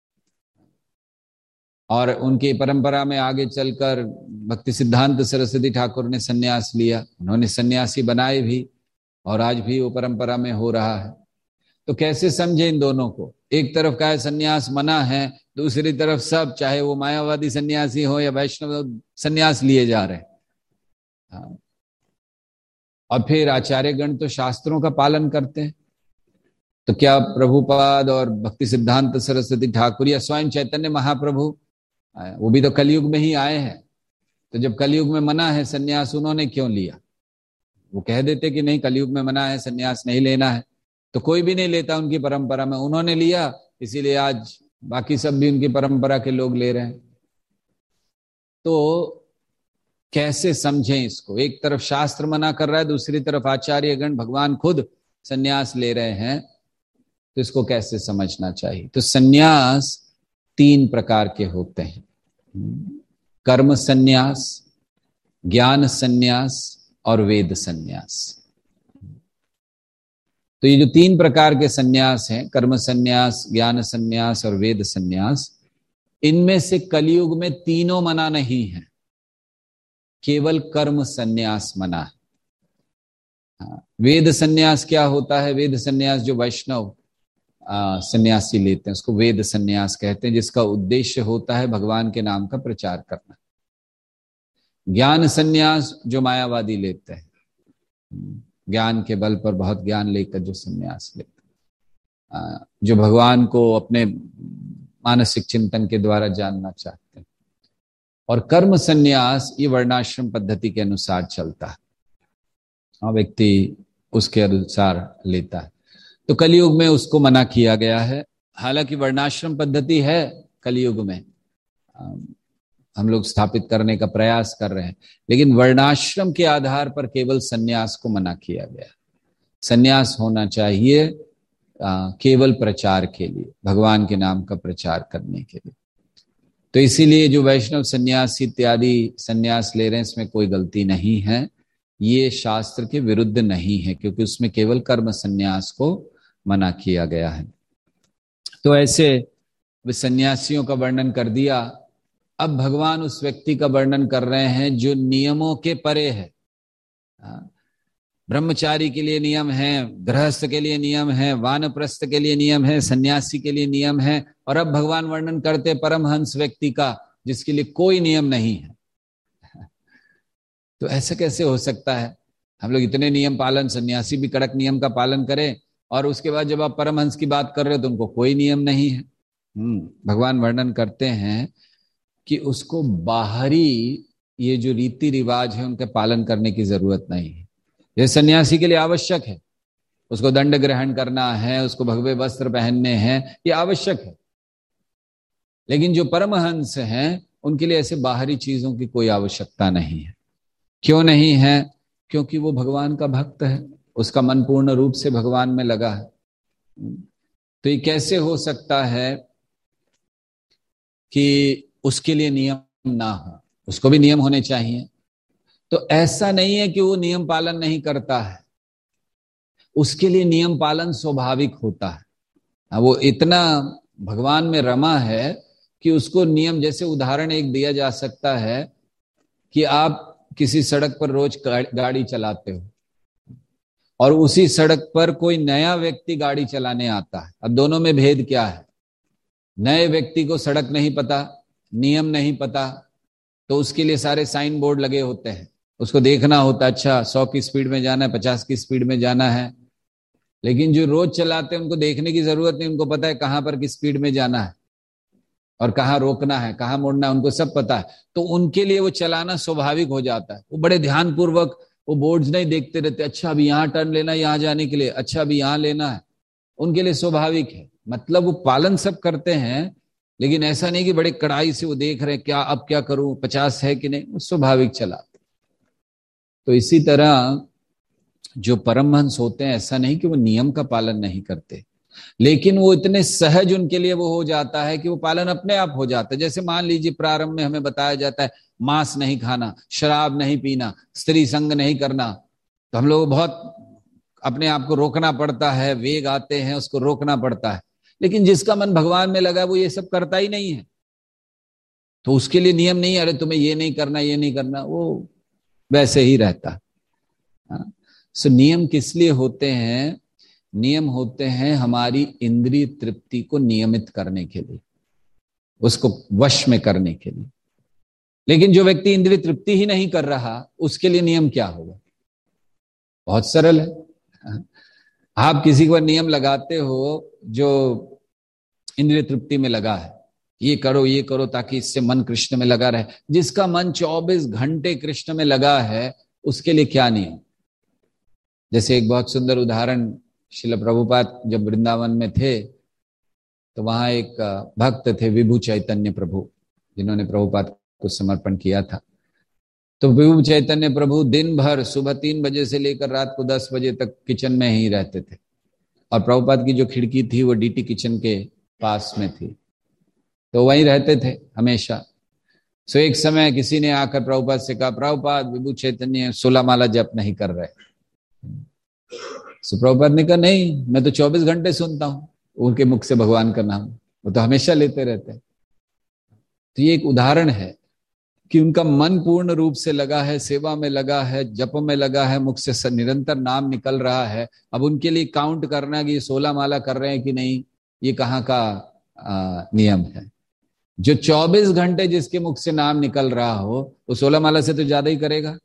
और उनकी परंपरा में आगे चलकर भक्ति सिद्धांत सरस्वती ठाकुर ने सन्यास लिया। उन्होंने सन्यासी बनाए भी, और आज भी वो परंपरा में हो रहा है। तो कैसे समझे इन दोनों को? एक तरफ का है सन्यास मना है, दूसरी तरफ सब, चाहे वो मायावादी सन्यासी हो या वैष्णव, सन्यास लिए जा रहे हैं। और फिर आचार्यगण तो शास्त्रों का पालन करते हैं। तो क्या प्रभुपाद और भक्ति सिद्धांत सरस्वती ठाकुर या स्वयं चैतन्य महाप्रभु, वो भी तो कलयुग में ही आए हैं। तो जब कलयुग में मना है सन्यास, उन्होंने क्यों लिया? वो कह देते कि नहीं, कलयुग में मना है, सन्यास नहीं लेना है, तो कोई भी नहीं लेता उनकी परंपरा में। उन्होंने लिया, इसीलिए आज बाकी सब भी उनकी परंपरा के लोग ले रहे हैं। तो कैसे समझें इसको? एक तरफ शास्त्र मना कर रहा है, दूसरी तरफ आचार्यगण, भगवान खुद सन्यास ले रहे हैं। तो इसको कैसे समझना चाहिए? तो सन्यास 3 प्रकार के होते हैं, कर्म सन्यास, ज्ञान सन्यास और वेद सन्यास। तो ये जो 3 प्रकार के सन्यास हैं, कर्म सन्यास, ज्ञान सन्यास और वेद सन्यास, इनमें से कलयुग में तीनों मना नहीं है, केवल कर्म सन्यास मना है। वेद सन्यास क्या होता है? वेद सन्यास जो वैष्णव सन्यासी लेते हैं, उसको वेद सन्यास कहते हैं, जिसका उद्देश्य होता है भगवान के नाम का प्रचार करना। ज्ञान सन्यास जो मायावादी लेते हैं, ज्ञान के बल पर बहुत ज्ञान लेकर जो सन्यास लेते हैं, जो भगवान को अपने मानसिक चिंतन के द्वारा जानना चाहते हैं। और कर्म सन्यास ये वर्णाश्रम पद्धति के अनुसार चलता है, व्यक्ति उसके अनुसार लेता है। तो कलयुग में उसको मना किया गया है। हालांकि वर्णाश्रम पद्धति है कलयुग में, हम लोग स्थापित करने का प्रयास कर रहे हैं, लेकिन वर्णाश्रम के आधार पर केवल सन्यास को मना किया गया। सन्यास होना चाहिए केवल प्रचार के लिए, भगवान के नाम का प्रचार करने के लिए। तो इसीलिए जो वैष्णव सन्यास इत्यादि सन्यास ले रहे हैं, इसमें कोई गलती नहीं है, ये शास्त्र के विरुद्ध नहीं है, क्योंकि उसमें केवल कर्म सन्यास को मना किया गया है। तो ऐसे वे सन्यासियों का वर्णन कर दिया। अब भगवान उस व्यक्ति का वर्णन कर रहे हैं जो नियमों के परे है। ब्रह्मचारी के लिए नियम है, गृहस्थ के लिए नियम है, वानप्रस्थ के लिए नियम है, सन्यासी के लिए नियम है, और अब भगवान वर्णन करते परमहंस व्यक्ति का, जिसके लिए कोई नियम नहीं है। तो ऐसा कैसे हो सकता है? हम लोग इतने नियम पालन, सन्यासी भी कड़क नियम का पालन करें, और उसके बाद जब आप परमहंस की बात कर रहे हो तो उनको कोई नियम नहीं है। भगवान वर्णन करते हैं कि उसको बाहरी ये जो रीति रिवाज है उनके पालन करने की जरूरत नहीं है। ये सन्यासी के लिए आवश्यक है, उसको दंड ग्रहण करना है, उसको भगवे वस्त्र पहनने हैं, ये आवश्यक है। लेकिन जो परमहंस हैं उनके लिए ऐसे बाहरी चीजों की कोई आवश्यकता नहीं है। क्यों नहीं है? क्योंकि वो भगवान का भक्त है, उसका मन पूर्ण रूप से भगवान में लगा है। तो ये कैसे हो सकता है कि उसके लिए नियम ना हो? उसको भी नियम होने चाहिए। तो ऐसा नहीं है कि वो नियम पालन नहीं करता है, उसके लिए नियम पालन स्वाभाविक होता है। वो इतना भगवान में रमा है कि उसको नियम, जैसे उदाहरण एक दिया जा सकता है कि आप किसी सड़क पर रोज गाड़ी चलाते हो और उसी सड़क पर कोई नया व्यक्ति गाड़ी चलाने आता है। अब दोनों में भेद क्या है? नए व्यक्ति को सड़क नहीं पता, नियम नहीं पता, तो उसके लिए सारे साइन बोर्ड लगे होते हैं, उसको देखना होता है, अच्छा 100 की स्पीड में जाना है, 50 की स्पीड में जाना है। लेकिन जो रोज चलाते हैं उनको देखने की जरूरत नहीं, उनको पता है कहां पर किस स्पीड में जाना है और कहाँ रोकना है, कहाँ मुड़ना है, उनको सब पता है। तो उनके लिए वो चलाना स्वाभाविक हो जाता है। वो बड़े ध्यान पूर्वक वो बोर्ड्स नहीं देखते रहते, अच्छा अभी यहाँ टर्न लेना है यहाँ जाने के लिए, अच्छा अभी यहाँ लेना है, उनके लिए स्वाभाविक है। मतलब वो पालन सब करते हैं, लेकिन ऐसा नहीं कि बड़े कड़ाई से वो देख रहे हैं क्या अब क्या करूं, 50 है कि नहीं, वो स्वाभाविक चलाते। तो इसी तरह जो परमहंस होते हैं, ऐसा नहीं कि वो नियम का पालन नहीं करते, लेकिन वो इतने सहज उनके लिए वो हो जाता है कि वो पालन अपने आप हो जाता है। जैसे मान लीजिए प्रारंभ में हमें बताया जाता है मांस नहीं खाना, शराब नहीं पीना, स्त्री संग नहीं करना, तो हम लोग बहुत अपने आप को रोकना पड़ता है, वेग आते हैं उसको रोकना पड़ता है। लेकिन जिसका मन भगवान में लगा वो ये सब करता ही नहीं है, तो उसके लिए नियम नहीं, अरे तुम्हें ये नहीं करना ये नहीं करना, वो वैसे ही रहता। सो नियम किस लिए होते हैं? नियम होते हैं हमारी इंद्रिय तृप्ति को नियमित करने के लिए, उसको वश में करने के लिए। लेकिन जो व्यक्ति इंद्रिय तृप्ति ही नहीं कर रहा, उसके लिए नियम क्या होगा? बहुत सरल है। आप किसी को नियम लगाते हो जो इंद्रिय तृप्ति में लगा है, ये करो ताकि इससे मन कृष्ण में लगा रहे। जिसका मन 24 घंटे कृष्ण में लगा है, उसके लिए क्या नियम? जैसे एक बहुत सुंदर उदाहरण, श्रील प्रभुपाद जब वृंदावन में थे तो वहां एक भक्त थे विभु चैतन्य प्रभु, जिन्होंने प्रभुपाद को समर्पण किया था। तो विभु चैतन्य प्रभु दिन भर सुबह 3 बजे से लेकर रात को 10 बजे तक किचन में ही रहते थे, और प्रभुपाद की जो खिड़की थी वो डीटी किचन के पास में थी, तो वहीं रहते थे हमेशा। सो एक समय किसी ने आकर प्रभुपाद से कहा, प्रभुपाद विभु चैतन्य 16 माला जप नहीं कर रहे। सो प्रभुपाद ने कहा, नहीं मैं तो 24 घंटे सुनता हूं उनके मुख से भगवान का नाम, वो तो हमेशा लेते रहते हैं। तो ये एक उदाहरण है कि उनका मन पूर्ण रूप से लगा है, सेवा में लगा है, जप में लगा है, मुख से निरंतर नाम निकल रहा है। अब उनके लिए काउंट करना कि ये 16 माला कर रहे हैं कि नहीं, ये कहाँ का नियम है? जो 24 घंटे जिसके मुख से नाम निकल रहा हो वो 16 माला से तो ज्यादा ही करेगा।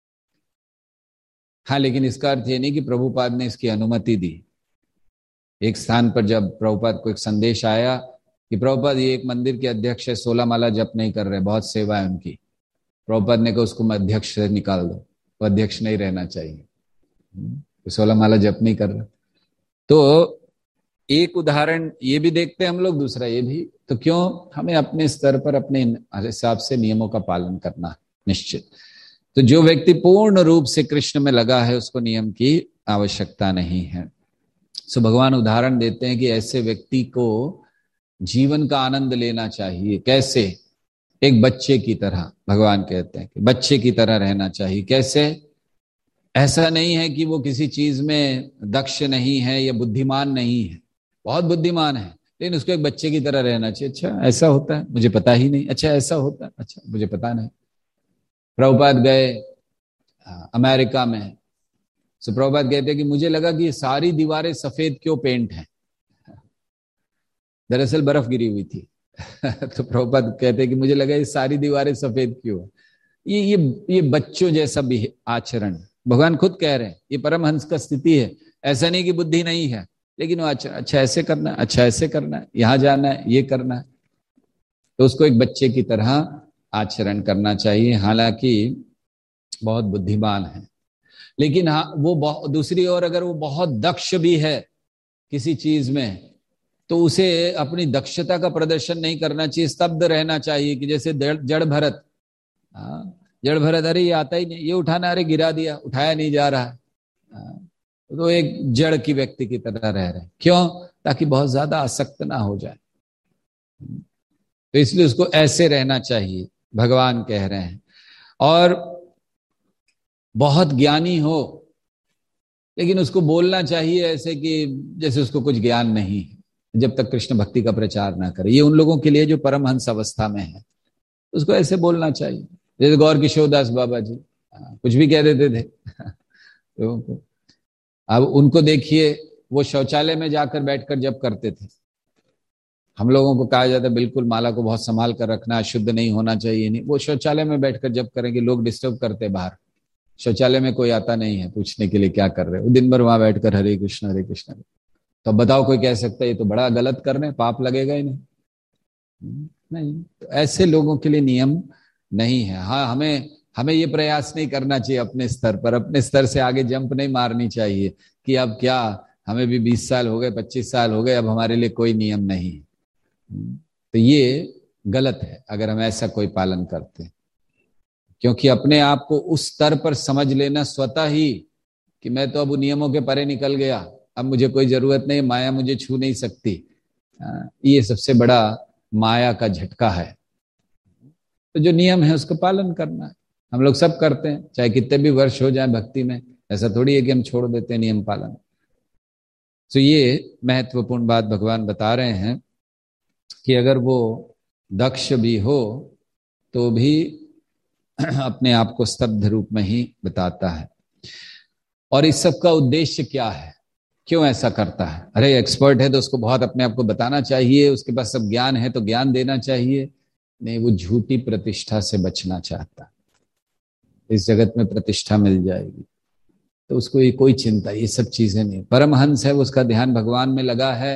हाँ, लेकिन इसका अर्थ ये नहीं कि प्रभुपाद ने इसकी अनुमति दी। एक स्थान पर जब प्रभुपाद को एक संदेश आया कि प्रभुपाद ये एक मंदिर के अध्यक्ष है, 16 माला जप नहीं कर रहे, बहुत सेवा है उनकी। प्रभुपाद ने कहा उसको अध्यक्ष से निकाल दो, वो अध्यक्ष नहीं रहना चाहिए, 16 माला जप नहीं कर रहा। तो एक उदाहरण ये भी देखते हैं हम लोग, दूसरा ये भी। तो क्यों हमें अपने स्तर पर अपने हिसाब से नियमों का पालन करना निश्चित। तो जो व्यक्ति पूर्ण रूप से कृष्ण में लगा है उसको नियम की आवश्यकता नहीं है। सो भगवान उदाहरण देते हैं कि ऐसे व्यक्ति को जीवन का आनंद लेना चाहिए। कैसे? एक बच्चे की तरह। भगवान कहते हैं कि बच्चे की तरह रहना चाहिए। कैसे? ऐसा नहीं है कि वो किसी चीज में दक्ष नहीं है या बुद्धिमान नहीं है, बहुत बुद्धिमान है, लेकिन उसको एक बच्चे की तरह रहना चाहिए। अच्छा ऐसा होता है, मुझे पता ही नहीं। अच्छा ऐसा होता है, अच्छा मुझे पता नहीं। प्रभुपाद गए अमेरिका में, सो प्रभुपाद कहते हैं कि मुझे लगा कि ये सारी दीवारें सफेद क्यों पेंट हैं, दरअसल बर्फ गिरी हुई थी। तो प्रभुपाद कहते हैं कि मुझे लगा ये सारी दीवारें सफेद क्यों है। ये बच्चों जैसा भी आचरण भगवान खुद कह रहे हैं, ये परमहंस का स्थिति है। ऐसा नहीं कि बुद्धि नहीं है, लेकिन वो अच्छा ऐसे करना है, अच्छा ऐसे करना है, यहां जाना है, ये करना है, तो उसको एक बच्चे की तरह आचरण करना चाहिए। हालांकि बहुत बुद्धिमान है, लेकिन हाँ वो दूसरी ओर अगर वो बहुत दक्ष भी है किसी चीज में, तो उसे अपनी दक्षता का प्रदर्शन नहीं करना चाहिए, स्तब्ध रहना चाहिए। कि जैसे जड़ भरत, जड़ भरत, अरे ये आता ही नहीं, ये उठाना, अरे गिरा दिया, उठाया नहीं जा रहा। तो एक जड़ की व्यक्ति की तरह रह रहे। क्यों? ताकि बहुत ज्यादा आसक्त ना हो जाए। तो इसलिए उसको ऐसे रहना चाहिए, भगवान कह रहे हैं। और बहुत ज्ञानी हो, लेकिन उसको बोलना चाहिए ऐसे कि जैसे उसको कुछ ज्ञान नहीं है, जब तक कृष्ण भक्ति का प्रचार ना करे। ये उन लोगों के लिए जो परमहंस अवस्था में है, उसको ऐसे बोलना चाहिए। जैसे गौर किशोर दास बाबा जी कुछ भी कह देते थे लोगों को। अब उनको देखिए, वो शौचालय में जाकर बैठकर जप करते थे। हम लोगों को कहा जाता है बिल्कुल माला को बहुत संभाल कर रखना, अशुद्ध नहीं होना चाहिए, नहीं। वो शौचालय में बैठकर जप करेंगे, लोग डिस्टर्ब करते बाहर, शौचालय में कोई आता नहीं है पूछने के लिए क्या कर रहे हो, दिन भर वहां बैठकर हरे कृष्ण हरे कृष्ण। तो बताओ कोई कह सकता है ये तो बड़ा गलत कर रहे हैं, पाप लगेगा ही नहीं। नहीं, तो ऐसे लोगों के लिए नियम नहीं है। हाँ, हमें ये प्रयास नहीं करना चाहिए अपने स्तर से आगे जंप नहीं मारनी चाहिए कि अब क्या, हमें भी 20 साल हो गए, 25 साल हो गए, अब हमारे लिए कोई नियम नहीं। तो ये गलत है अगर हम ऐसा कोई पालन करते हैं, क्योंकि अपने आप को उस स्तर पर समझ लेना स्वतः ही कि मैं तो अब नियमों के परे निकल गया, अब मुझे कोई जरूरत नहीं, माया मुझे छू नहीं सकती, ये सबसे बड़ा माया का झटका है। तो जो नियम है उसका पालन करना है। हम लोग सब करते हैं, चाहे कितने भी वर्ष हो जाए भक्ति में, ऐसा थोड़ी है कि हम छोड़ देते हैं नियम पालन। तो ये महत्वपूर्ण बात भगवान बता रहे हैं कि अगर वो दक्ष भी हो तो भी अपने आप को स्तब्ध रूप में ही बताता है। और इस सब का उद्देश्य क्या है, क्यों ऐसा करता है? अरे एक्सपर्ट है तो उसको बहुत अपने आप को बताना चाहिए, उसके पास सब ज्ञान है तो ज्ञान देना चाहिए। नहीं, वो झूठी प्रतिष्ठा से बचना चाहता है। इस जगत में प्रतिष्ठा मिल जाएगी तो उसको ये कोई चिंता, ये सब चीजें नहीं। परमहंस है, उसका ध्यान भगवान में लगा है,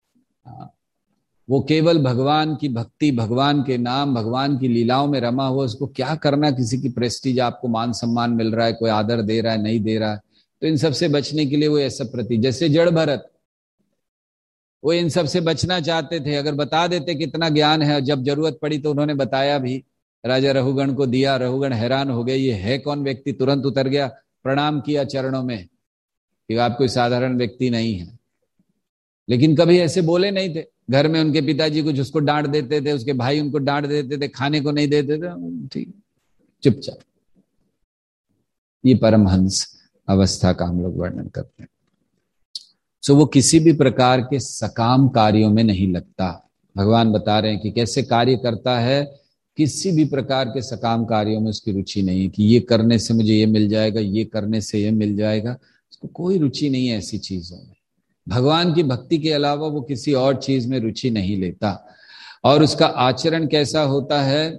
वो केवल भगवान की भक्ति, भगवान के नाम, भगवान की लीलाओं में रमा हुआ। उसको क्या करना किसी की प्रेस्टीज, आपको मान सम्मान मिल रहा है, कोई आदर दे रहा है नहीं दे रहा है, तो इन सब से बचने के लिए वो ऐसा जैसे जड़ भरत, वो इन सब से बचना चाहते थे। अगर बता देते कितना ज्ञान है, जब जरूरत पड़ी तो उन्होंने बताया भी, राजा रघुगण को दिया, रघुगण हैरान हो गए, ये है कौन व्यक्ति, तुरंत उतर गया, प्रणाम किया चरणों में कि आप कोई साधारण व्यक्ति नहीं है। लेकिन कभी ऐसे बोले नहीं थे। घर में उनके पिताजी कुछ उसको डांट देते थे, उसके भाई उनको डांट देते थे, खाने को नहीं देते थे, ठीक चुपचाप। ये परमहंस अवस्था का हम लोग वर्णन करते हैं। सो वो किसी भी प्रकार के सकाम कार्यों में नहीं लगता। भगवान बता रहे हैं कि कैसे कार्य करता है, किसी भी प्रकार के सकाम कार्यों में उसकी रुचि नहीं है कि ये करने से मुझे ये मिल जाएगा, ये करने से ये मिल जाएगा, उसको कोई रुचि नहीं है ऐसी चीजों में। भगवान की भक्ति के अलावा वो किसी और चीज में रुचि नहीं लेता। और उसका आचरण कैसा होता है,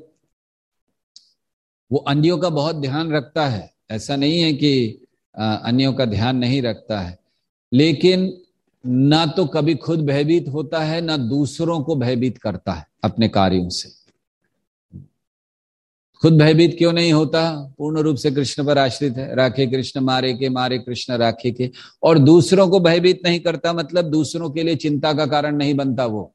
वो अन्यों का बहुत ध्यान रखता है। ऐसा नहीं है कि अन्यों का ध्यान नहीं रखता है, लेकिन ना तो कभी खुद भयभीत होता है, ना दूसरों को भयभीत करता है अपने कार्यों से। खुद भयभीत क्यों नहीं होता? पूर्ण रूप से कृष्ण पर आश्रित है। राखे कृष्ण मारे के, मारे कृष्ण राखे के। और दूसरों को भयभीत नहीं करता, मतलब दूसरों के लिए चिंता का कारण नहीं बनता। वो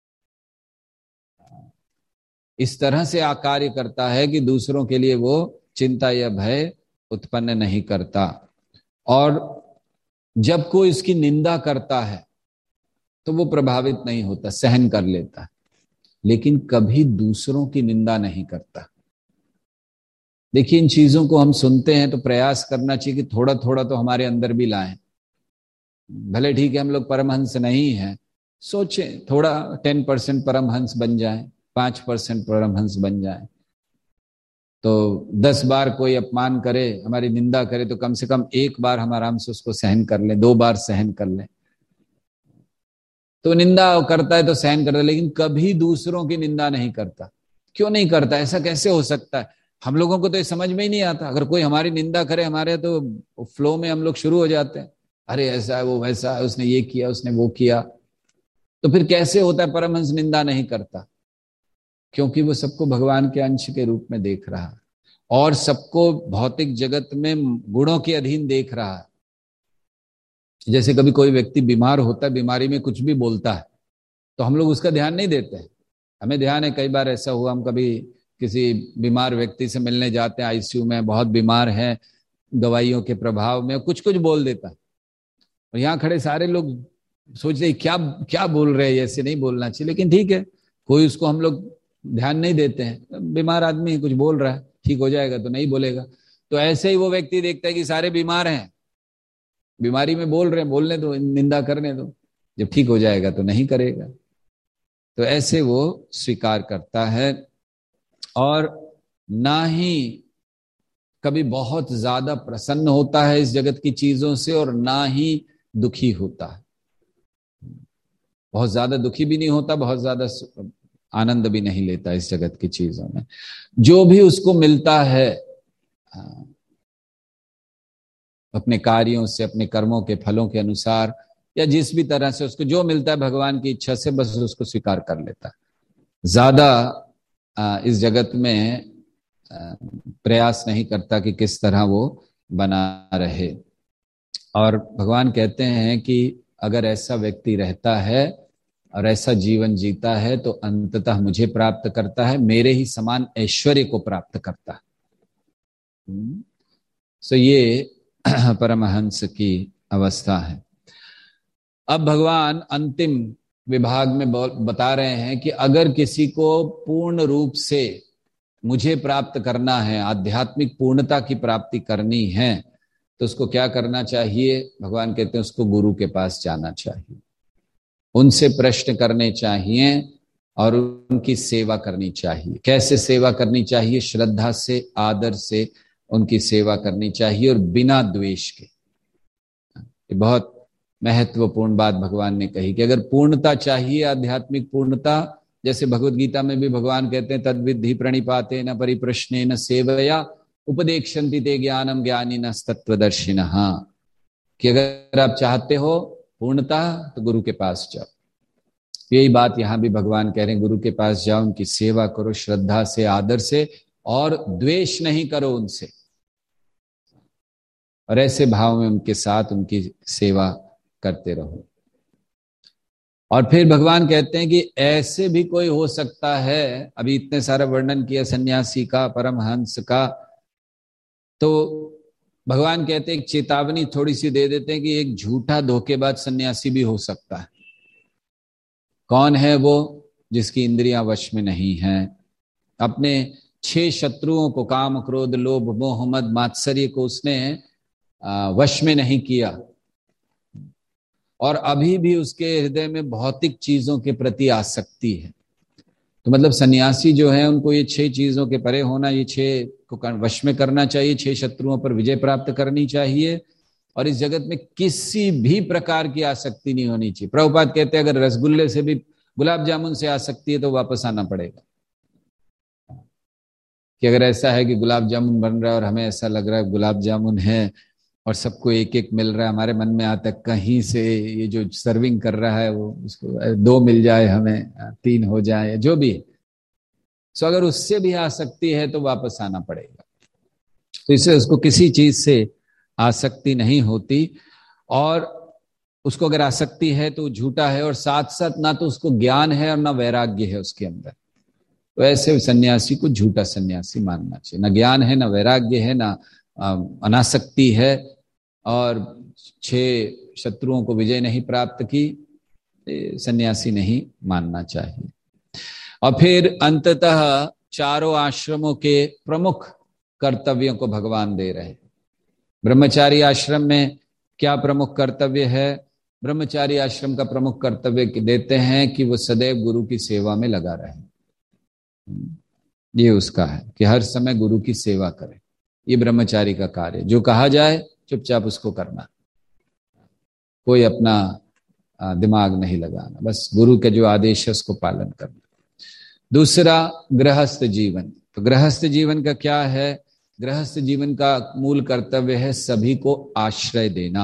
इस तरह से कार्य करता है कि दूसरों के लिए वो चिंता या भय उत्पन्न नहीं करता। और जब कोई इसकी निंदा करता है तो वो प्रभावित नहीं होता, सहन कर लेता है, लेकिन कभी दूसरों की निंदा नहीं करता। देखिए, इन चीजों को हम सुनते हैं तो प्रयास करना चाहिए कि थोड़ा थोड़ा तो हमारे अंदर भी लाएं। भले ठीक है हम लोग परमहंस नहीं हैं, सोचें थोड़ा 10% परमहंस बन जाए, 5% परमहंस बन जाए। तो 10 बार कोई अपमान करे, हमारी निंदा करे, तो कम से कम एक बार हम आराम से उसको सहन कर लें, 2 बार सहन कर लें। तो निंदा करता है तो सहन करता है, लेकिन कभी दूसरों की निंदा नहीं करता। क्यों नहीं करता? ऐसा कैसे हो सकता है? हम लोगों को तो ये समझ में ही नहीं आता। अगर कोई हमारी निंदा करे हमारे, तो फ्लो में हम लोग शुरू हो जाते हैं, अरे ऐसा है, वो वैसा है, उसने ये किया, उसने वो किया। तो फिर कैसे होता है परमहंस निंदा नहीं करता? क्योंकि वो सबको भगवान के अंश के रूप में देख रहा है और सबको भौतिक जगत में गुणों के अधीन देख रहा है। जैसे कभी कोई व्यक्ति बीमार होता है, बीमारी में कुछ भी बोलता है, तो हम लोग उसका ध्यान नहीं देते हैं। हमें ध्यान है, कई बार ऐसा हुआ, हम कभी किसी बीमार व्यक्ति से मिलने जाते हैं, आईसीयू में बहुत बीमार है, दवाइयों के प्रभाव में कुछ कुछ बोल देता है, और यहाँ खड़े सारे लोग सोच रहे क्या क्या बोल रहे हैं, ऐसे नहीं बोलना चाहिए। लेकिन ठीक है, कोई उसको हम लोग ध्यान नहीं देते हैं, बीमार आदमी कुछ बोल रहा है, ठीक हो जाएगा तो नहीं बोलेगा। तो ऐसे ही वो व्यक्ति देखता है कि सारे बीमार हैं, बीमारी में बोल रहे हैं, बोलने दो, निंदा करने दो, जब ठीक हो जाएगा तो नहीं करेगा। तो ऐसे वो स्वीकार करता है। और ना ही कभी बहुत ज्यादा प्रसन्न होता है इस जगत की चीजों से, और ना ही दुखी होता है। बहुत ज्यादा दुखी भी नहीं होता, बहुत ज्यादा आनंद भी नहीं लेता इस जगत की चीजों में। जो भी उसको मिलता है अपने कार्यों से, अपने कर्मों के फलों के अनुसार, या जिस भी तरह से उसको जो मिलता है भगवान की इच्छा से, बस उसको स्वीकार कर लेता है। ज्यादा इस जगत में प्रयास नहीं करता कि किस तरह वो बना रहे। और भगवान कहते हैं कि अगर ऐसा व्यक्ति रहता है और ऐसा जीवन जीता है, तो अंततः मुझे प्राप्त करता है, मेरे ही समान ऐश्वर्य को प्राप्त करता है। सो ये परमहंस की अवस्था है। अब भगवान अंतिम विभाग में बता रहे हैं कि अगर किसी को पूर्ण रूप से मुझे प्राप्त करना है, आध्यात्मिक पूर्णता की प्राप्ति करनी है, तो उसको क्या करना चाहिए? भगवान कहते हैं उसको गुरु के पास जाना चाहिए, उनसे प्रश्न करने चाहिए और उनकी सेवा करनी चाहिए। कैसे सेवा करनी चाहिए? श्रद्धा से, आदर से उनकी सेवा करनी चाहिए, और बिना द्वेष के। ये बहुत महत्वपूर्ण बात भगवान ने कही कि अगर पूर्णता चाहिए, आध्यात्मिक पूर्णता, जैसे भगवत गीता में भी भगवान कहते हैं तद्विद्धि प्रणिपाते न परिप्रश्ने न सेवया उपदेक्षन्ति ते ज्ञानम ज्ञानिनः तत्त्वदर्शिनः, कि अगर आप चाहते हो पूर्णता तो गुरु के पास जाओ। यही बात यहां भी भगवान कह रहे हैं, गुरु के पास जाओ, उनकी सेवा करो श्रद्धा से, आदर से, और द्वेष नहीं करो उनसे, और ऐसे भाव में उनके साथ उनकी सेवा करते रहो। और फिर भगवान कहते हैं कि ऐसे भी कोई हो सकता है, अभी इतने सारा वर्णन किया सन्यासी का, परमहंस का, तो भगवान कहते हैं एक चेतावनी थोड़ी सी दे देते हैं कि एक झूठा धोखेबाज सन्यासी भी हो सकता है। कौन है वो? जिसकी इंद्रियां वश में नहीं है, अपने 6 शत्रुओं को, काम क्रोध लोभ मोह मद मात्सर्य को उसने वश में नहीं किया, और अभी भी उसके हृदय में भौतिक चीजों के प्रति आसक्ति है। तो मतलब सन्यासी जो है उनको ये 6 चीजों के परे होना, ये 6 को वश में करना चाहिए, 6 शत्रुओं पर विजय प्राप्त करनी चाहिए, और इस जगत में किसी भी प्रकार की आसक्ति नहीं होनी चाहिए। प्रभुपाद कहते हैं अगर रसगुल्ले से भी, गुलाब जामुन से आसक्ति है तो वापस आना पड़ेगा। कि अगर ऐसा है कि गुलाब जामुन बन रहा है और हमें ऐसा लग रहा है गुलाब जामुन है और सबको एक एक मिल रहा है, हमारे मन में आता है कहीं से ये जो सर्विंग कर रहा है वो उसको 2 मिल जाए, हमें 3 हो जाए, जो भी। सो अगर उससे भी आसक्ति है तो वापस आना पड़ेगा। तो इससे उसको किसी चीज से आसक्ति नहीं होती, और उसको अगर आसक्ति है तो झूठा है, और साथ साथ ना तो उसको ज्ञान है और ना वैराग्य है उसके अंदर। तो ऐसे सन्यासी को झूठा सन्यासी मानना चाहिए। ना ज्ञान है, ना वैराग्य है, ना अनासक्ति है, और 6 शत्रुओं को विजय नहीं प्राप्त की, सन्यासी नहीं मानना चाहिए। और फिर अंततः चारों आश्रमों के प्रमुख कर्तव्यों को भगवान दे रहे हैं। ब्रह्मचारी आश्रम में क्या प्रमुख कर्तव्य है? ब्रह्मचारी आश्रम का प्रमुख कर्तव्य देते हैं कि वो सदैव गुरु की सेवा में लगा रहे। ये उसका है कि हर समय गुरु की सेवा करे। ये ब्रह्मचारी का कार्य, जो कहा जाए चुपचाप उसको करना, कोई अपना दिमाग नहीं लगाना, बस गुरु के जो आदेश है उसको पालन करना। दूसरा, गृहस्थ जीवन। तो गृहस्थ जीवन का क्या है? गृहस्थ जीवन का मूल कर्तव्य है सभी को आश्रय देना,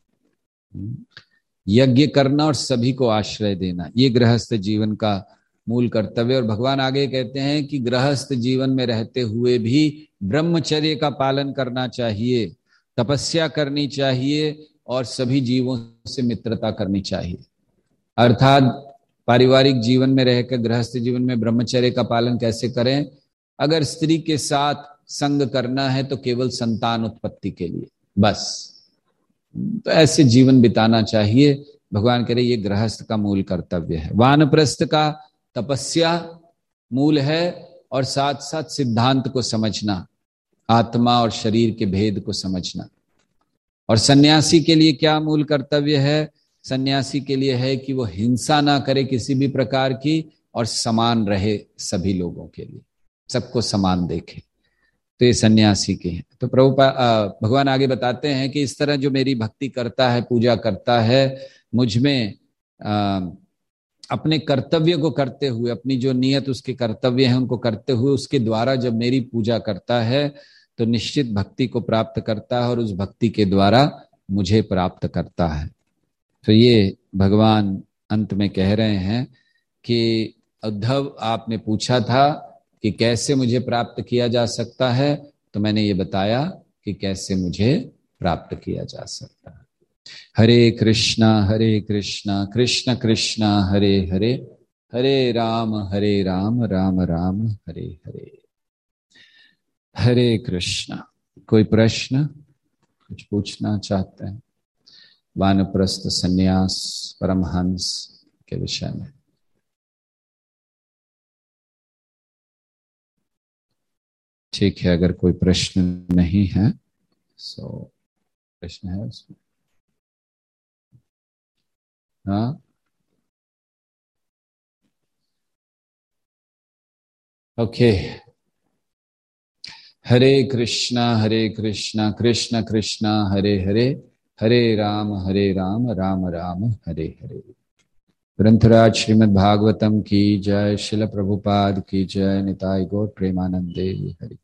यज्ञ करना और सभी को आश्रय देना। ये गृहस्थ जीवन का मूल कर्तव्य। और भगवान आगे कहते हैं कि गृहस्थ जीवन में रहते हुए भी ब्रह्मचर्य का पालन करना चाहिए, तपस्या करनी चाहिए और सभी जीवों से मित्रता करनी चाहिए। अर्थात पारिवारिक जीवन में रहकर गृहस्थ जीवन में ब्रह्मचर्य का पालन कैसे करें? अगर स्त्री के साथ संग करना है तो केवल संतान उत्पत्ति के लिए, बस। तो ऐसे जीवन बिताना चाहिए। भगवान कह रहे ये गृहस्थ का मूल कर्तव्य है। वानप्रस्थ का तपस्या मूल है, और साथ साथ सिद्धांत को समझना, आत्मा और शरीर के भेद को समझना। और सन्यासी के लिए क्या मूल कर्तव्य है? सन्यासी के लिए है कि वो हिंसा ना करे किसी भी प्रकार की, और समान रहे सभी लोगों के लिए, सबको समान देखे। तो ये सन्यासी के हैं। तो भगवान आगे बताते हैं कि इस तरह जो मेरी भक्ति करता है, पूजा करता है, मुझ में अपने कर्तव्य को करते हुए, अपनी जो नियत उसके कर्तव्य हैं उनको करते हुए, उसके द्वारा जब मेरी पूजा करता है तो निश्चित भक्ति को प्राप्त करता है, और उस भक्ति के द्वारा मुझे प्राप्त करता है। तो ये भगवान अंत में कह रहे हैं कि उद्धव, आपने पूछा था कि कैसे मुझे प्राप्त किया जा सकता है, तो मैंने ये बताया कि कैसे मुझे प्राप्त किया जा सकता है। हरे कृष्णा कृष्ण कृष्ण हरे हरे, हरे राम राम राम हरे हरे। हरे कृष्णा। कोई प्रश्न, कुछ पूछना चाहते हैं वानप्रस्थ संन्यास परमहंस के विषय में? ठीक है, अगर कोई प्रश्न नहीं है सो प्रश्न है उसमें? हाँ, ओके। हरे कृष्णा कृष्ण कृष्ण हरे हरे, हरे राम राम राम हरे हरे। ग्रंथराज श्रीमद् भागवतम की जय, शिल प्रभुपाद की जय, निताई गौर प्रेमानंदे हरि।